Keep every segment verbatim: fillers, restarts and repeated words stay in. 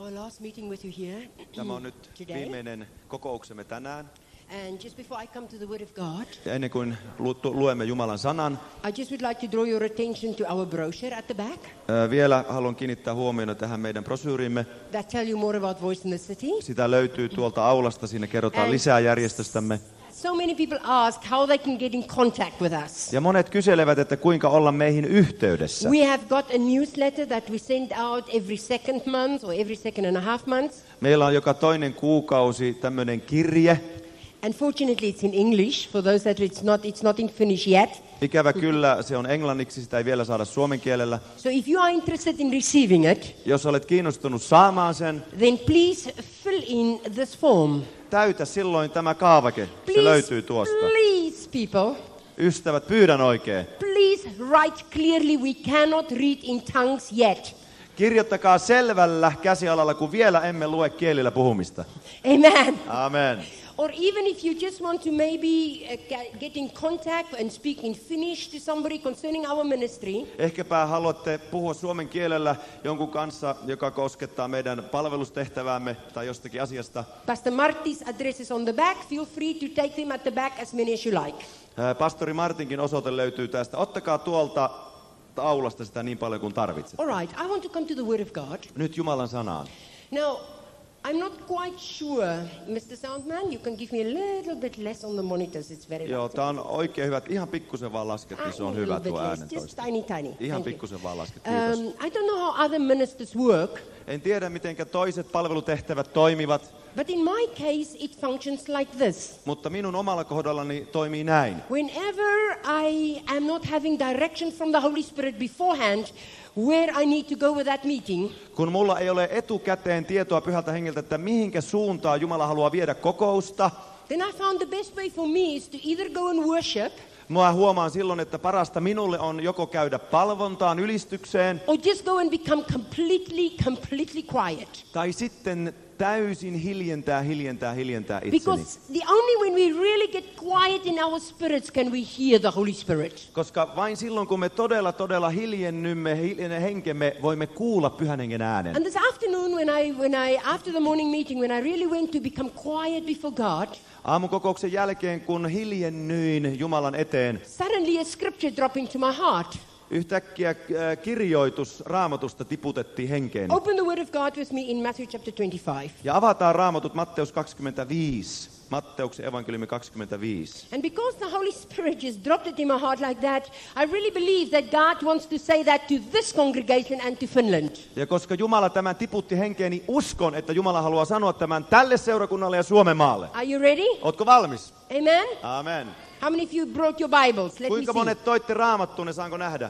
our last meeting with you here Tämä on nyt today. viimeinen kokouksemme tänään. And just before I come to the Word of God, Ja ennen kuin lu- tu- luemme Jumalan sanan, I just would like to draw your attention to our brochure at the back ää, vielä haluan kiinnittää huomiota tähän meidän brosyyriimme. that tell you more about Voice in the City. Sitä löytyy tuolta aulasta, siinä kerrotaan And- lisää järjestöstämme. So many people ask how they can get in contact with us. Ja monet kyselevät, että kuinka olla meihin yhteydessä. We have got a newsletter that we send out every second month or every second and a half month. Meillä on joka toinen kuukausi tämmöinen kirje. Unfortunately, it's in English. For those that it's not, it's not in Finnish yet. Ikävä kyllä, se on englanniksi, sitä ei vielä saada suomen kielellä. So if you are interested in receiving it, Jos olet kiinnostunut saamaan sen, then please fill in this form. täytä silloin tämä kaavake. Se Please, löytyy tuosta. please, people, Ystävät, pyydän oikein. please write clearly. We cannot read in tongues yet. Kirjoittakaa selvällä käsialalla, kun vielä emme lue kielillä puhumista. Amen. Amen. Or even if you just want to maybe uh, ga- get in contact and speak in Finnish to somebody concerning our ministry, Ehkäpä haluatte puhua suomen kielellä jonkun kanssa, joka koskettaa meidän palvelustehtäväämme tai jostakin asiasta. Pastor Marty's address is on the back. Feel free to take them at the back as many as you like. Ää, Pastori Martinkin osoite löytyy tästä. Ottakaa tuolta aulasta sitä niin paljon kuin tarvitset. All right, I want to come to the Word of God. Nyt Jumalan sanaan. Now, I'm not quite sure, mister Soundman, you can give me a little bit less on the monitors. It's very Joo, loud. tää on oikein hyvä. Ihan pikkusen vaan laskettiin, se on Ah, a hyvä little tuo bit less, just äänentoisto. tiny, tiny. Ihan Thank you. pikkusen vaan lasket, kiitos. Um, I don't know how other ministers work, En tiedä, miten toiset palvelutehtävät toimivat, but in my case, it functions like this. mutta minun omalla kohdallani toimii näin. Whenever I am not having direction from the Holy Spirit beforehand, where I need to go with that meeting, Kun mulla ei ole etukäteen tietoa Pyhältä Hengeltä, että mihinkä suuntaan Jumala haluaa viedä kokousta, then I found the best way for me is to either go and worship mä huomaan silloin, että parasta minulle on joko käydä palvontaan, ylistykseen, or just go and become completely, completely quiet. tai sitten täysin hiljentää, hiljentää, hiljentää itseni. Because the only when we really get quiet in our spirits can we hear the Holy Spirit. Koska vain silloin, kun me todella, todella hiljennymme, hiljenen henkemme, voimme kuulla Pyhän Hengen äänen. And this afternoon, when I, when I, after the morning meeting, when I really went to become quiet before God, Aamukokouksen jälkeen, kun hiljennyin Jumalan eteen, suddenly a scripture dropped into my heart. yhtäkkiä äh, kirjoitus Raamatusta tiputettiin henkeeni. Open the Word of God with me in Matthew chapter twenty-five. Ja avataan Raamatut Matteus kaksikymmentäviisi. Matteuksen evankeliumi kaksikymmentäviisi. And because the Holy Spirit just dropped it in my heart like that, I really believe that God wants to say that to this congregation and to Finland. Ja koska Jumala tämän tiputti henkeeni, uskon, että Jumala haluaa sanoa tämän tälle seurakunnalle ja Suomen maalle. Are you ready? Ootko valmis? Amen? Amen. How many of you brought your Bibles? Let Kuinka me see. monet toitte Raamattuunne, saanko nähdä?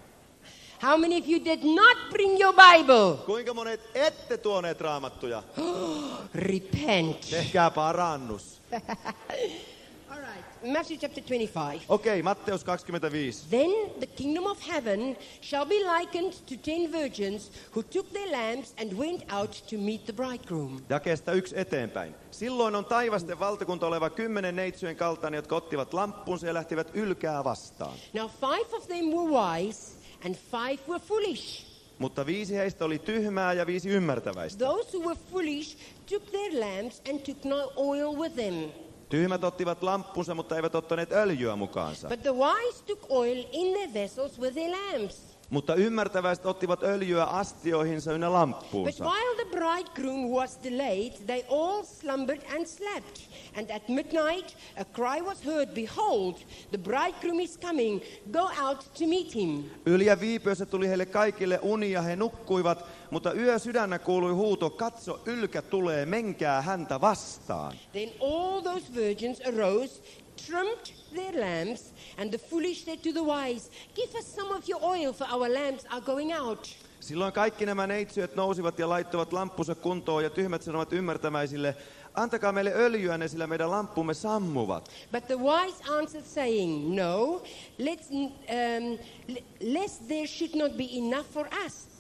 How many of you did not bring your Bible? Kuinka monet ette tuoneet Raamattuja? Repent. Tehkää parannus. All right. Matthew chapter twenty-five. Okei, okay, Matteus kaksikymmentäviisi. Then the kingdom of heaven shall be likened to ten virgins who took their lamps and went out to meet the bridegroom. Jakeesta yksi eteenpäin. Silloin on taivasten valtakunta oleva kymmenen neitsyjen kaltainen, jotka ottivat lamppunsa ja lähtivät ylkää vastaan. Now five of them were wise and five were foolish. Mutta viisi heistä oli tyhmää ja viisi ymmärtäväistä. Those who were foolish took their lamps and took no oil with them. Tyhmät ottivat lamppunsa, mutta eivät ottaneet öljyä mukaansa. But the wise took oil in their vessels with their lamps. Mutta ymmärtäväiset ottivat öljyä astioihinsa ynnä But lamppuunsa. while the bridegroom was delayed, they all slumbered and slept. And at midnight a cry was heard, "Behold, the bridegroom is coming. Go out to meet him." Yli ja viipyössä tuli heille kaikille uni ja he nukkuivat, mutta yö sydännä kuului huuto, katso, ylkä tulee, menkää häntä vastaan. Then all those virgins arose, trimmed their lamps, and the foolish said to the wise, "Give us some of your oil, for our lamps are going out." Silloin kaikki nämä neitsyöt nousivat ja laittoivat lamppunsa kuntoon ja tyhmät sanovat ymmärtämäisille, antakaa meille öljyänne, sillä meidän lamppumme sammuvat. But the wise answered, saying, "No, let's, um, l- lest there should not be enough for us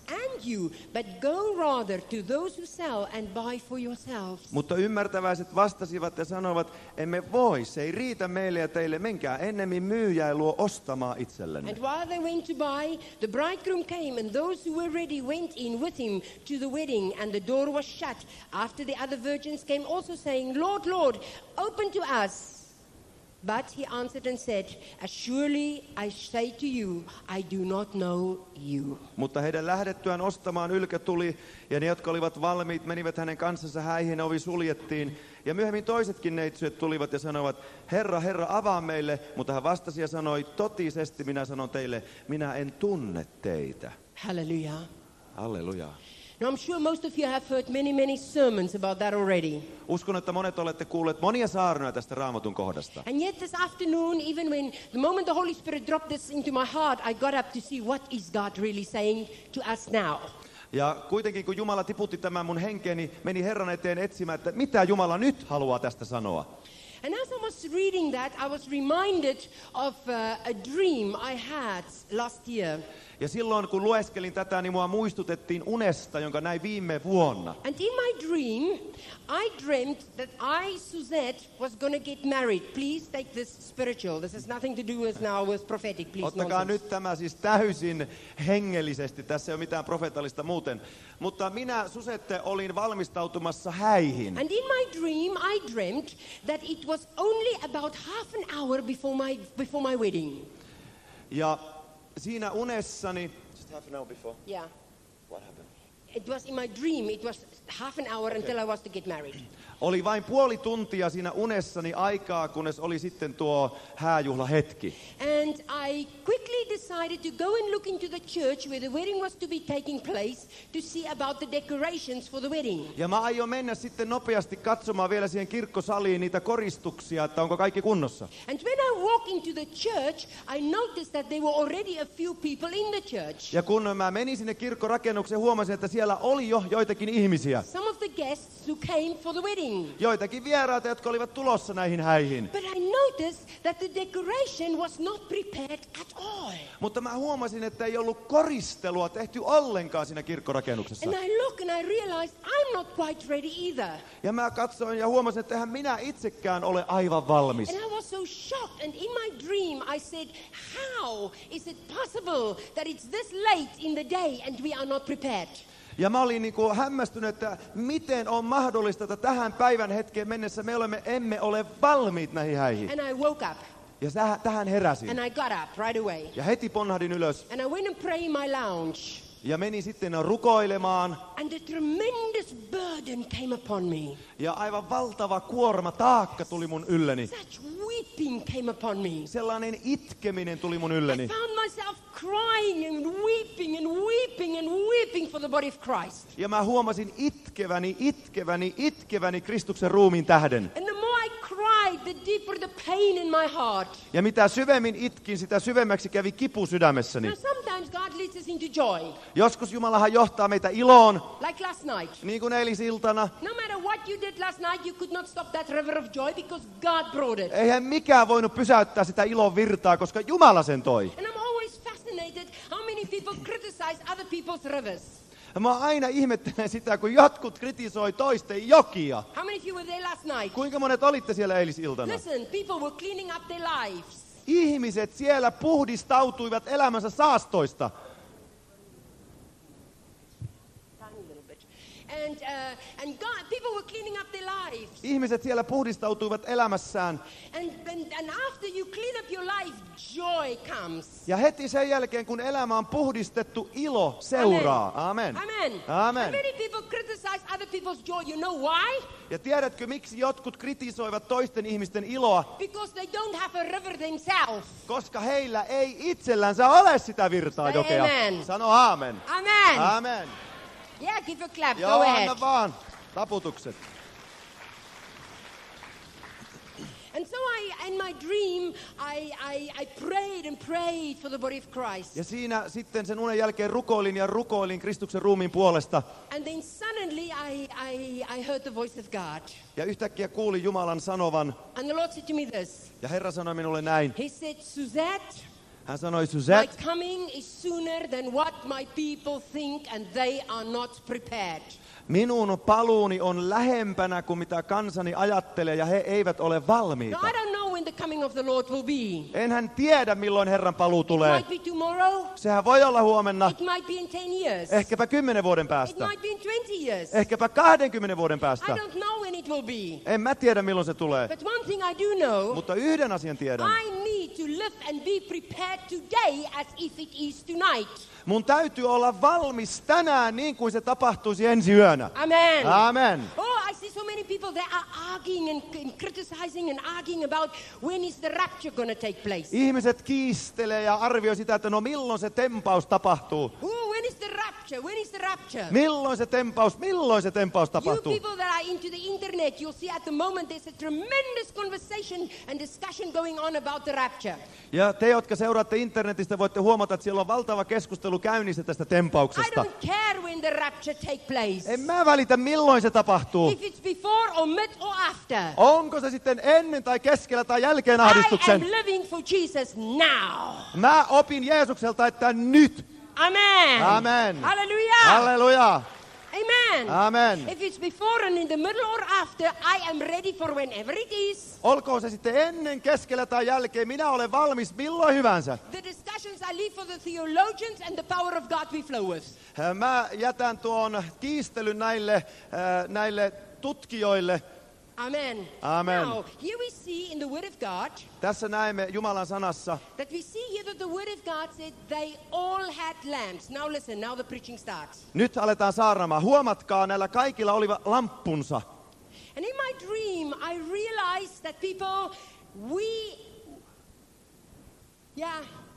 and you, but go rather to those who sell and buy for yourselves. Mutta ymmärtäväiset vastasivat ja sanoivat, emme voi, se ei riitä meille ja teille, menkää ennemmin myyjää luo ostamaan itsellenne. And while they went to buy, the bridegroom came, and those who were ready went in with him to the wedding, and the door was shut. After the other virgins came also saying, Lord, Lord, open to us. But he answered and said, as surely I say to you, I do not know you. Mutta heidän lähdettyään ostamaan ylkä tuli, ja ne, jotka olivat valmiit, menivät hänen kanssansa häihin, ovi suljettiin. Ja myöhemmin toisetkin neitsyöt tulivat ja sanoivat, Herra, Herra, avaa meille. Mutta hän vastasi ja sanoi, totisesti minä sanon teille, minä en tunne teitä. Hallelujah. Halleluja. Now I'm sure most of you have heard many, many sermons about that already. Uskon, että monet olette kuulleet monia saarnoja tästä Raamatun kohdasta. And yet this afternoon, even when the moment the Holy Spirit dropped this into my heart, I got up to see what is God really saying to us now. Ja kuitenkin kun Jumala tiputti tämän mun henkeeni, meni Herran eteen etsimään, että mitä Jumala nyt haluaa tästä sanoa. And as I was reading that, I was reminded of uh, a dream I had last year. Ja silloin kun lueskelin tätä, niin mua muistutettiin unesta, jonka näin viime vuonna. And in my dream, I dreamt that I, Suzette, was going to get married. Please take this spiritual. This has nothing to do with now with prophetic. Please, Ottakaa nonsense. nyt tämä siis täysin hengellisesti. Tässä ei ole mitään profeetallista muuten. Mutta minä, Susette, olin valmistautumassa häihin. And in my dream, I dreamt that it was only about half an hour before my before my wedding. Ja siinä unessani... Just half an hour before. Yeah. What happened? It was in my dream. It was half an hour until I was to get married. Oli vain puoli tuntia siinä unessani aikaa, kunnes oli sitten tuo hääjuhlahetki. And I quickly decided to go and look into the church where the wedding was to be taking place to see about the decorations for the wedding. Ja mä aion mennä sitten nopeasti katsomaan vielä siihen kirkkosaliin niitä koristuksia, että onko kaikki kunnossa. And when I walked into the church, I noticed that there were already a few people in the church. Ja kun mä menin sinne kirkkorakennukseen, huomasin, että siellä oli jo joitakin ihmisiä. Some of the guests who came for the wedding. Joitakin vieraita, jotka olivat tulossa näihin häihin. But I noticed that the decoration was not prepared at all. Mutta mä huomasin, että ei ollut koristelua tehty ollenkaan siinä kirkkorakennuksessa. And I looked and I realized I'm not quite ready either. Ja mä katsoin ja huomasin, että eihän minä itsekään ole aivan valmis. And I was so shocked, and in my dream I said, how is it possible that it's this late in the day and we are not prepared? Ja mä olin niin kuin hämmästynyt, että miten on mahdollista, että tähän päivän hetkeen mennessä me olemme, emme ole valmiit näihin häihin. And I woke up Ja täh- tähän heräsin. and I got up right away. Ja heti ponnahdin ylös And I went and prayed in my lounge. ja menin sitten rukoilemaan. And a tremendous burden came upon me. Ja aivan valtava kuorma, taakka tuli mun ylleni. Such weeping came upon me. Sellainen itkeminen tuli mun I ylleni. found myself crying and weeping and weeping and weeping for the body of Christ. Ja mä huomasin itkeväni, itkeväni, itkeväni Kristuksen ruumiin tähden. And the more I cried, the deeper the pain in my heart. Ja mitä syvemmin itkin, sitä syvemmäksi kävi kipu sydämessäni. Now sometimes God leads us into joy, Joskus Jumalahan johtaa meitä iloon, like last night. niin kuin eilisiltana. No matter what you did last night, you could not stop that river of joy because God brought it. Eihän mikään voinut pysäyttää sitä ilon virtaa, koska Jumala sen toi. And I'm always fascinated how many people criticize other people's rivers. Ja mä aina ihmettelen sitä, kun jotkut kritisoi toisten jokia. How many of you were there last night? Kuinka monet olitte siellä eilisiltana? Listen, people were cleaning up their lives. Ihmiset siellä puhdistautuivat elämänsä saastoista. Tiny little bit. And, uh, and God, people were cleaning up their lives. Ihmiset siellä puhdistautuivat elämässään. And, and, and after you clean up your life, joy comes. Ja heti sen jälkeen, kun elämä on puhdistettu, ilo seuraa. Amen. Amen. Amen. And many people criticize other people's joy. You know why? Ja tiedätkö, miksi jotkut kritisoivat toisten ihmisten iloa? Because they don't have a river themselves. Koska heillä ei itsellänsä ole sitä virtaa Say jokea. amen. Sano aamen. Amen. Amen. Yeah, give a clap. Joo, Go ahead. anna vaan. Taputukset. And so I, in my dream, I, I, I prayed and prayed for the body of Christ. Ja siinä sitten sen unen jälkeen rukoilin ja rukoilin Kristuksen ruumiin puolesta. And then suddenly I, I, I heard the voice of God. Ja yhtäkkiä kuulin Jumalan sanovan. And the Lord said to me this. Ja Herra sanoi minulle näin. He said, Suzette, Hän sanoi, My Suzette, coming is sooner than what my people think, and they are not prepared. minun paluuni on lähempänä kuin mitä kansani ajattelee, ja he eivät ole valmiita. Now, I don't know when the coming of the Lord will be. Enhän tiedä, milloin Herran paluu It tulee. might be tomorrow. Sehän voi olla huomenna, It might be in ten years. ehkäpä kymmenen vuoden It päästä, might be in twenty years. ehkäpä kahdenkymmenen vuoden I päästä. don't know when it will be. En mä tiedä, milloin se tulee. But one thing I do know, Mutta yhden asian tiedän. I need to live and be prepared today as if it is tonight. Mun täytyy olla valmis tänään niin kuin se tapahtuisi ensi yönä. Amen. Amen. Oh, I see so many people, they are arguing and, and criticizing and arguing about when is the rapture going to take place. Ihmiset kiistelee ja arvioi sitä, että no milloin se tempaus tapahtuu. Oh, when is the rapture? When is the rapture? Milloin se tempaus, milloin se tempaus You tapahtuu. people that are into the internet, you'll see at the moment there's a tremendous conversation and discussion going on about the rapture. Ja te, jotka seuraatte internetistä, voitte huomata, että siellä on valtava keskustelu käynnissä tästä I tempauksesta. don't care when the rapture take place. En mä välitä, milloin se tapahtuu. If it's before or mid or after. Onko se sitten ennen tai keskellä tai jälkeen I am ahdistuksen? living for Jesus now. Mä opin Jeesukselta, että nyt. Amen. Amen. Hallelujah. Halleluja. Amen. Amen. If it's before and in the middle or after, I am ready for whenever it is. Olkoon se sitten ennen, keskellä tai jälkeen, minä olen valmis milloin hyvänsä. The discussions I leave for the theologians and the power of God we flow with. Mä jätän tuon kiistelyn näille, äh, näille tutkijoille. Amen. Amen. Now, here we see in the Word of God Tässä näemme Jumalan sanassa, that we see here that the Word of God said they all had lamps. Now listen, now the preaching starts. nyt aletaan saarnaamaan. Huomatkaa, näillä kaikilla olivat lamppunsa. And in my dream, I realized that people, we, yeah,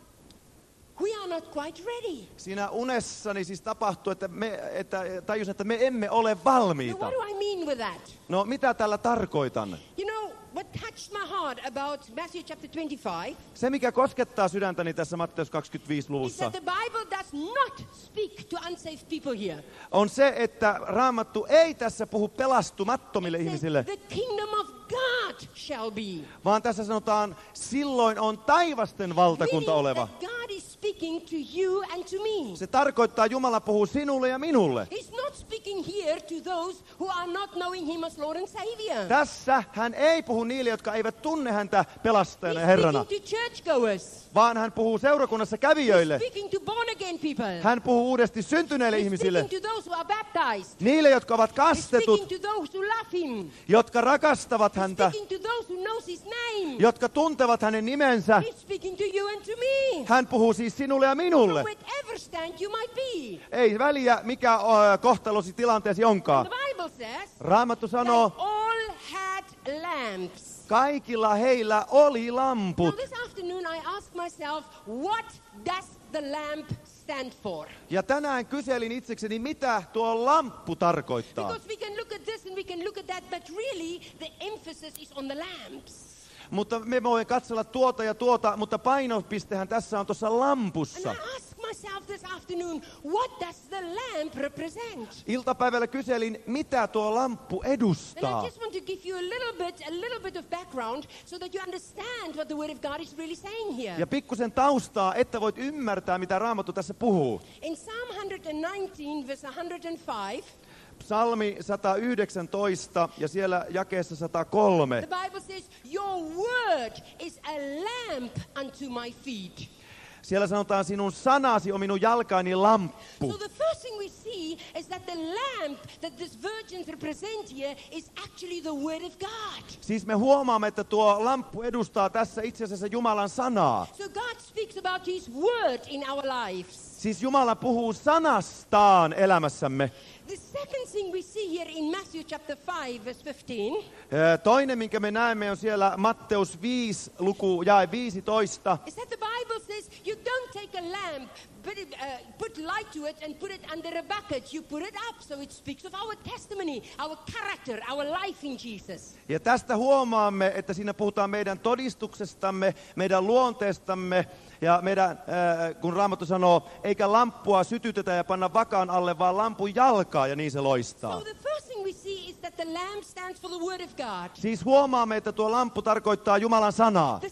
we are not quite ready. Siinä unessani siis tapahtui, että, me, että tajusin, että me emme ole Now, valmiita. what do I mean with that? No mitä tällä tarkoitan? You know, what touched my heart about Matthew chapter twenty-five Se, mikä koskettaa sydäntäni tässä Matteus kaksikymmentäviisi is luvussa, that the Bible does not speak to unsaved people here. on se, että Raamattu ei tässä puhu pelastumattomille It says, ihmisille, the kingdom of God shall be. vaan tässä sanotaan, silloin on taivasten valtakunta Meaning oleva. that God is speaking to you and to me. Se tarkoittaa, Jumala puhuu sinulle ja minulle. He's not speaking here to those who are not knowing Him as Lord and Savior. Tässä hän ei puhu niille, jotka eivät tunne häntä pelastajana ja He's Herrana, speaking to churchgoers. vaan hän puhuu seurakunnassa He's kävijöille. speaking to born again people. Hän puhuu uudesti syntyneille He's ihmisille, speaking to those who are baptized. niille, jotka ovat He's kastetut, speaking to those who love Him. jotka rakastavat He's häntä, speaking to those who knows His name. jotka tuntevat hänen nimensä. He's speaking to you and to me. Hän puhuu siis sinulle ja So minulle. whatever stand you might be. Ei väliä, mikä ö, kohtalosi tilanteesi onkaan. The Bible says Raamattu they sanoo, all had lamps. kaikilla heillä oli Now lamput. this afternoon I asked myself, what does the lamp stand for? Ja tänään kyselin itsekseni, mitä tuo lamppu tarkoittaa. Because we can look at this and we can look at that, but really the emphasis is on the lamps. Mutta me voimme katsella tuota ja tuota, mutta painopistehän tässä on tuossa And lampussa. I asked myself this afternoon, what does the lamp represent? Iltapäivällä kyselin, mitä tuo lamppu And I edustaa. just want to give you a little bit, a little bit of background so that you understand what the Word of God is really saying here. Ja pikkusen taustaa, että voit ymmärtää, mitä Raamattu tässä puhuu. In Psalm one nineteen, verse one oh five, Psalmi sata yhdeksäntoista ja siellä jakeessa sata kolme. the Bible says, your word is a lamp unto my feet. Siellä sanotaan, sinun sanasi on minun jalkaani lamppu. So the first thing we see is that the lamp that this virgins represent here is actually the Word of God. Siis me huomaamme, että tuo lamppu edustaa tässä itse asiassa Jumalan sanaa. So God speaks about His Word in our lives. Siis Jumala puhuu sanastaan elämässämme. The second thing we see here in Matthew chapter five, verse fifteen, Ö, Toinen, minkä me näemme, on siellä Matteus viisi, luku jae viisitoista. is that the Bible says you don't take a lamp, put, it, uh, put light to it and put it under a bucket. You put it up so it speaks of our testimony, our character, our life in Jesus. Ja tästä huomaamme, että siinä puhutaan meidän todistuksestamme, meidän luonteestamme ja meidän, äh, kun Raamattu sanoo, eikä lamppua sytytetä ja panna vakaan alle, vaan lampun jalkaa ja niin se loistaa. So the first thing we see is that the lamp stands for the Word of God. Siis huomaamme, että tuo lamppu tarkoittaa Jumalan sanaa. The second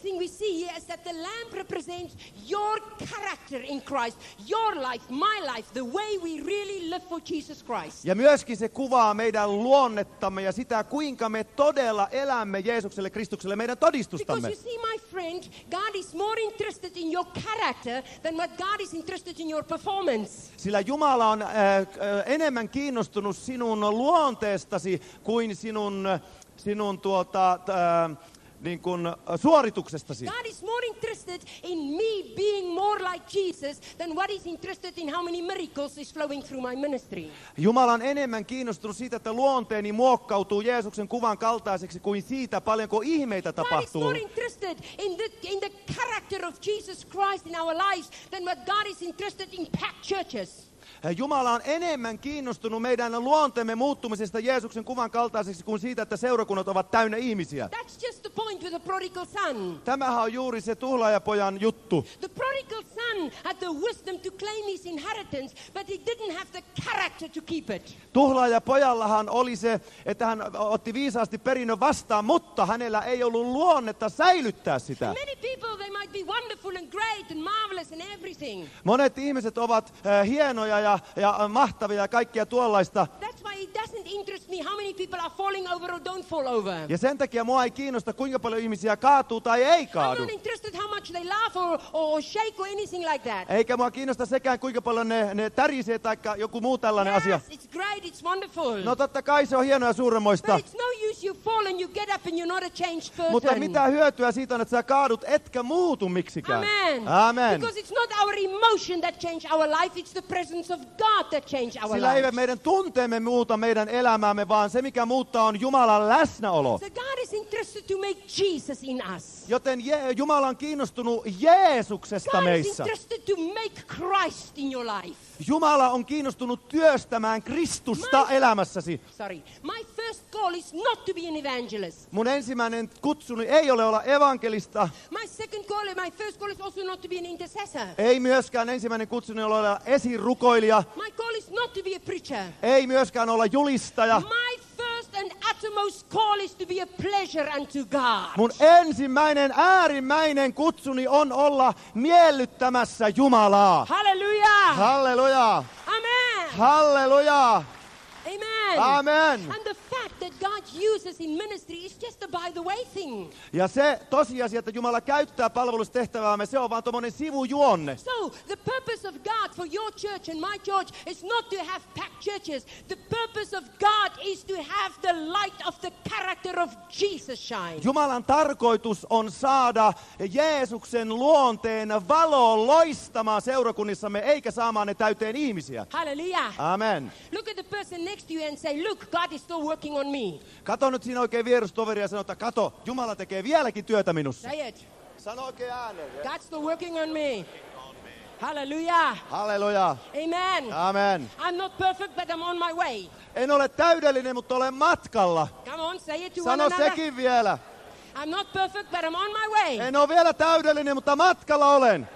thing we see here is that the lamp represents your character in Christ, your life, my life, the way we really live for Jesus Christ. Ja myöskin se kuvaa meidän luonnettamme ja sitä, kuinka me todella elämme Jeesukselle Kristukselle, meidän todistustamme. Because you see, my friend, God is more interested in your character than what God is interested in your performance. Sillä Jumala on äh, äh, enemmän kiinnostunut sinun luonteestasi kuin sinun, sinun tuota, äh, niin kuin, äh, suorituksestasi. God is more interested in me being more like Jesus than what is interested in how many miracles is flowing through my ministry. Jumala on enemmän kiinnostunut siitä, että luonteeni muokkautuu Jeesuksen kuvan kaltaiseksi kuin siitä, paljonko ihmeitä God is tapahtuu. more interested in the, in the character of Jesus Christ in our lives than what God is interested in packed churches. Jumala on enemmän kiinnostunut meidän luonteemme muuttumisesta Jeesuksen kuvan kaltaiseksi kuin siitä, että seurakunnat ovat täynnä ihmisiä. That's just the point with the prodigal son. Tämähän on juuri se tuhlaajapojan juttu. The prodigal son had the wisdom to claim his inheritance, but he didn't have the character to keep it. Tuhlaajapojallahan oli se, että hän otti viisaasti perinnön vastaan, mutta hänellä ei ollut luonnetta säilyttää sitä. Many people, they might be wonderful and great and marvelous and everything. Monet ihmiset ovat äh, hienoja ja, ja mahtavia ja kaikkia tuollaista. That's why it doesn't interest me how many people are falling over or don't fall over. Ja sen takia mua ei kiinnosta, kuinka paljon ihmisiä kaatuu tai ei I'm kaadu. not interested how much they laugh or, or shake or anything like that. Eikä mua kiinnosta sekään, kuinka paljon ne, ne tärisee tai joku muu tällainen asia. Yes, it's great, it's wonderful. No totta kai se on hienoa ja suuremmoista. But it's no use you fall and you get up and you're not a changed person. Mutta mitä hyötyä siitä on, että sä kaadut etkä muutu miksikään. Amen. Amen. Because it's not our emotion that change our life, it's the presence of God that change our Sillä life. eivät meidän tunteemme muuta meidän elämäämme, vaan se mikä muuttaa on Jumalan läsnäolo. So God is interested to make Jesus in us. Joten Je- Jumala on kiinnostunut Jeesuksesta God is meissä. interested to make Christ in your life. Jumala on kiinnostunut työstämään Kristusta My- elämässäsi. Sorry. My first call is not to be an evangelist. Mun ensimmäinen kutsuni ei ole olla evankelista, My second call, my first call is also not to be an intercessor. ei myöskään ensimmäinen kutsuni ole olla esirukoilija, My call is not to be a preacher. ei myöskään olla julistaja. My first and uttermost call is to be a pleasure unto God. Mun ensimmäinen äärimmäinen kutsuni on olla miellyttämässä Jumalaa. Hallelujah. Halleluja! Amen. Halleluja! Amen. Amen. And the fact that God uses in ministry is just a by the way thing. Ja se tosiasia, että Jumala käyttää palvelustehtäväämme, se on vaan tommonen sivujuonne. So, the purpose of God for your church and my church is not to have packed churches. The purpose of God is to have the light of the character of Jesus shine. Jumalan tarkoitus on saada Jeesuksen luonteen valo loistamaan seurakunnissamme, eikä saamaan ne täyteen ihmisiä. Hallelujah. Amen. Look at the person next to you and say, look, God is still working on me. Kato nyt siinä oikein vierustoveri ja sano, että kato, Jumala tekee vieläkin työtä minussa. Say it. Sano oikein ääneen. God's still working on me. Hallelujah. Halleluja. Amen. Amen. I'm not perfect, but I'm on my way. En ole täydellinen, mutta olen matkalla. Come on, say it to one Sano another. sekin vielä. I'm not perfect, but I'm on my way. En ole vielä täydellinen, mutta matkalla olen.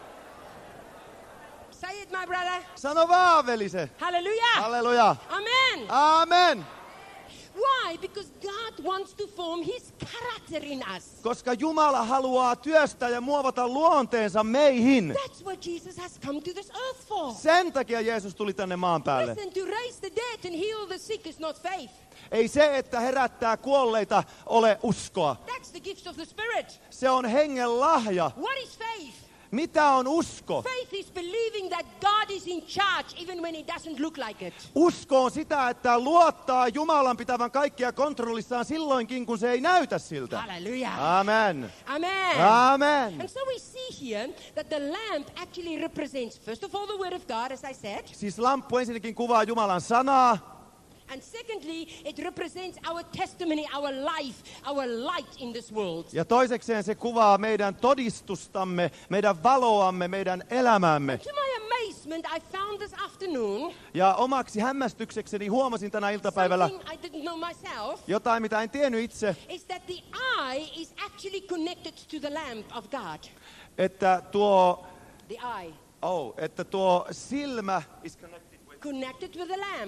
Say it, my brother. Sano vaan, veli se. Hallelujah. Halleluja. Amen. Amen. Why? Because God wants to form His character in us. Koska Jumala haluaa työstää ja muovata luonteensa meihin. That's what Jesus has come to this earth for. Sen takia Jeesus tuli tänne maan päälle. Listen, to raise the dead and heal the sick is not faith. Ei se, että herättää kuolleita, ole uskoa. That's the gift of the Spirit. Se on hengen lahja. What is faith? Mitä on usko? Faith is believing that God is in charge even when it doesn't look like it. Usko on sitä, että luottaa Jumalan pitävän kaikkia kontrollissaan silloinkin, kun se ei näytä siltä. Hallelujah. Amen. Amen. Amen. And so we see here that the lamp actually represents, first of all, the Word of God, as I said. Siis lamppu ensinnäkin kuvaa Jumalan sanaa. And secondly, it represents our testimony, our life, our light in this world. Ja toisekseen se kuvaa meidän todistustamme, meidän valoamme, meidän elämämme. To my amazement, I found this afternoon Ja omaksi hämmästyksekseni huomasin tänä iltapäivällä something I didn't know myself, jotain, mitä en tiennyt itse, is that the eye is actually connected to the lamp of God. että tuo, The eye. oh, että tuo silmä is connected with, Connected with the lamp.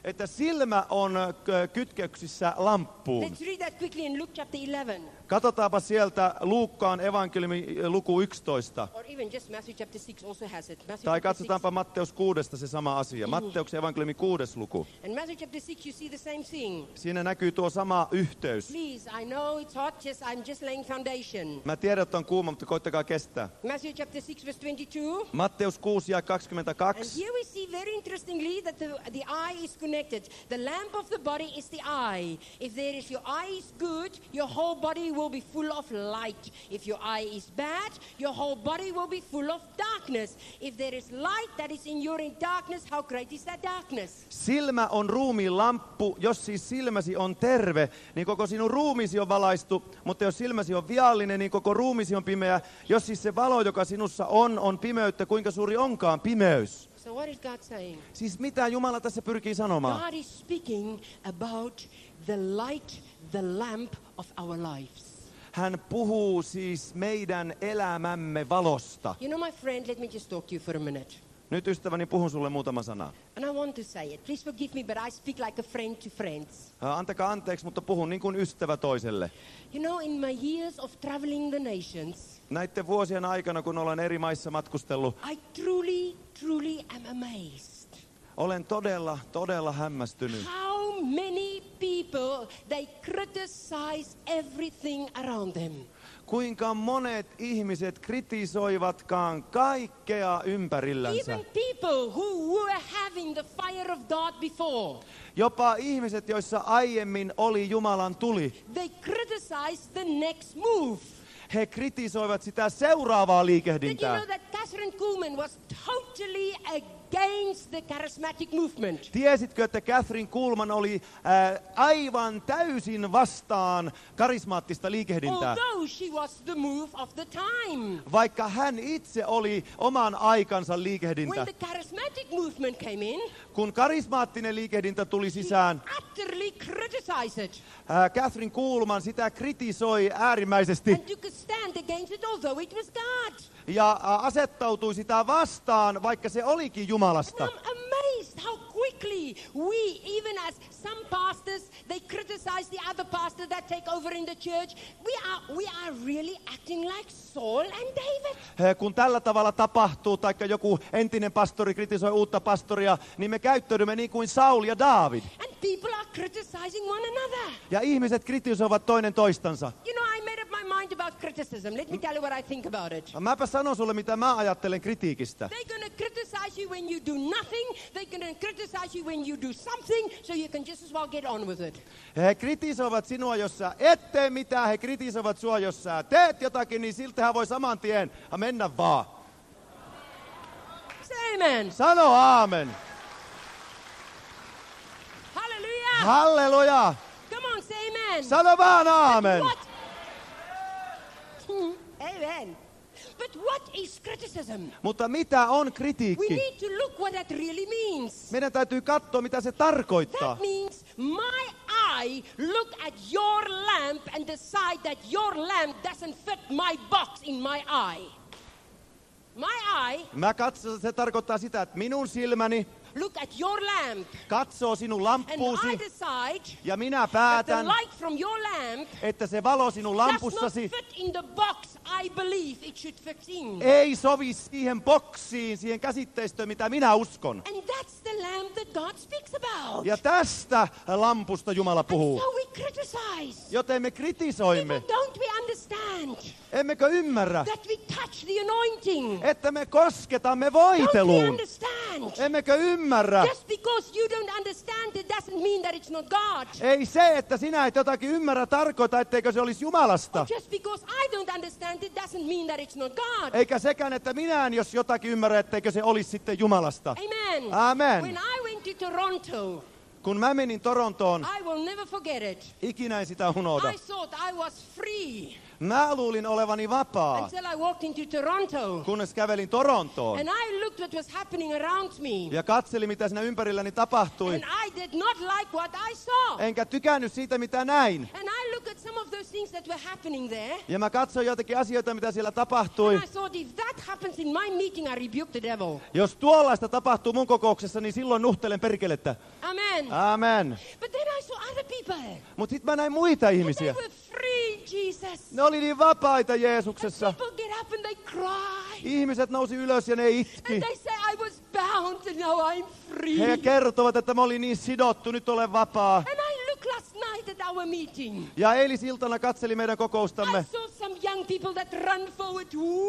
että silmä on k- kytköksissä lamppuun. Let's read that quickly in Luke chapter eleven. Katsotaanpa sieltä Luukkaan evankeliumi luku yksitoista. Or even just Matthew chapter six also has it. Matthew Tai chapter katsotaanpa Matteus kuudesta se sama asia. Matteuksen evankeliumi kuudes luku. six. And Matthew chapter six you see the same thing. Siinä näkyy tuo sama yhteys. Please, I know it's hot, just I'm just laying foundation. Mä tiedän, että on kuuma, mutta koittakaa kestää. Matthew chapter six verse twenty-two. Matteus kuusi ja And kaksikymmentäkaksi. here we see very interestingly that the, the eye is connected. The lamp of the body is the eye. If there is your eye is good, your whole body will be full of light. If your eye is bad, your whole body will be full of darkness. If there is light that is in your in darkness, how great is that darkness? Silmä on ruumiin lamppu. Jos siis silmäsi on terve, niin koko sinun ruumiisi on valaistu. Mutta jos silmäsi on viallinen, niin koko ruumiisi on pimeä. Jos siis se valo, joka sinussa on, on pimeyttä, kuinka suuri onkaan pimeys? So what is God saying? Siis mitä Jumala tässä pyrkii sanomaan? God is speaking about the light, the lamp of our lives. Hän puhuu siis meidän elämämme valosta. You know, my friend, let me just talk to you for a minute. Nyt ystäväni, puhun sulle muutama sana. And I want to say it. Please forgive me, but I speak like a friend to friends. Ää, Antakaa anteeksi, mutta puhun niin kuin ystävä toiselle. You know, in my years of traveling the nations, Näiden vuosien aikana, kun olen eri maissa matkustellut, I truly, truly am amazed. olen todella, todella hämmästynyt. How many people, they criticize everything around them. Kuinka monet ihmiset kritisoivatkaan kaikkea ympärillänsä. Even people who were having the fire of God before, Jopa ihmiset, joissa aiemmin oli Jumalan tuli, they criticize the next move. he kritisoivat sitä seuraavaa Did you liikehdintää. know that Catherine Kuhlman was totally against the charismatic movement? Tiesitkö, että Catherine Kuhlman oli äh, aivan täysin vastaan karismaattista liikehdintää? Although she was the move of the time. Vaikka hän itse oli oman aikansa liikehdintä. When the charismatic movement came in, Kun karismaattinen liikehdintä tuli sisään, utterly criticized it äh, Catherine Kuhlman sitä kritisoi äärimmäisesti and took a stand against it, although it was God. ja äh, asettautui sitä vastaan, vaikka se olikin Jumalasta. I'm amazed how quickly we, even as some pastors, they criticize the other pastor that take over in the church. We are, we are really acting like Saul and David. Äh, Kun tällä tavalla tapahtuu, tai joku entinen pastori kritisoi uutta pastoria, niin me käyttäydymme niin kuin Saul ja Daavid. And people are criticizing one another. Ja ihmiset kritisoivat toinen toistansa. You know, I made up my mind about criticism. Let me tell you what I think about it. Mäpä sanon sulle, mitä mä ajattelen kritiikistä. They're going to criticize you when you do nothing. They're going to criticize you when you do something, so you can just as well get on with it. He kritisoivat sinua, jos sä et tee mitään. He kritisoivat sua, jos sä teet jotakin, niin siltähän voi saman tien mennä vaan. Say amen. Sano aamen. Hallelujah. Halleluja. Come on, say amen. Sano vaan aamen. What? Hmm, amen. But what is criticism? Mutta mitä on We kritiikki? need to look what that really means. Meidän täytyy katsoa, mitä se tarkoittaa. That means my eye look at your lamp and decide that your lamp doesn't fit my box in my eye. My eye Mä katson, se tarkoittaa sitä, että minun silmäni look at your lamp katsoo sinun and I lamppuusi decide ja minä that the päätän, light from your lamp että se valo sinun does not lampussasi fit in the box I believe it should fit in. ei sovi siihen boksiin, siihen käsitteistöön, mitä minä uskon. And that's the lamp that God speaks about. Ja tästä lampusta Jumala And puhuu. so we criticize. Joten me kritisoimme. Even don't we understand Emmekö ymmärrä, that we touch the anointing? että me kosketamme Don't we voiteluun? understand? Emmekö ymmärrä? Just because you don't understand it doesn't mean that it's not God. Ei se, että sinä et jotakin ymmärrä, tarkoita, etteikö se olisi Jumalasta. Just because I don't understand it doesn't mean that it's not God. Eikä sekään, että minä en, jos jotakin ymmärrä, etteikö se olisi sitten Jumalasta. Amen. Amen. When I went to Toronto, Kun mä menin Torontoon, I will never forget it. ikinä en sitä unohda. I thought I was free Mä luulin olevani vapaa, until I walked into Toronto. kunnes kävelin Torontoon. And I looked what was happening around me. Ja katselin, mitä siinä ympärilläni tapahtui. And I did not like what I saw. Enkä tykännyt siitä, mitä näin. And I look at at some of those things that were happening there. Ja mä katsoin jotakin asioita, mitä siellä tapahtui. And I thought, if that happens in my meeting, I rebuke the devil. Jos tuollaista tapahtuu mun kokouksessa, niin silloin nuhtelen perkelettä. Amen. Amen. But then I saw other people. Mutta sit mä näin muita And they ihmisiä. were free, Jesus. Ne oli niin vapaita And Jeesuksessa. people get up and they cry. Ihmiset nousi ylös ja ne itki. And they say, I was bound and now I'm free. He kertovat, että mä olin niin sidottu, nyt olen vapaa. And I looked last night at our meeting. Ja eilisiltana katseli meidän I kokoustamme. saw some young people that run forward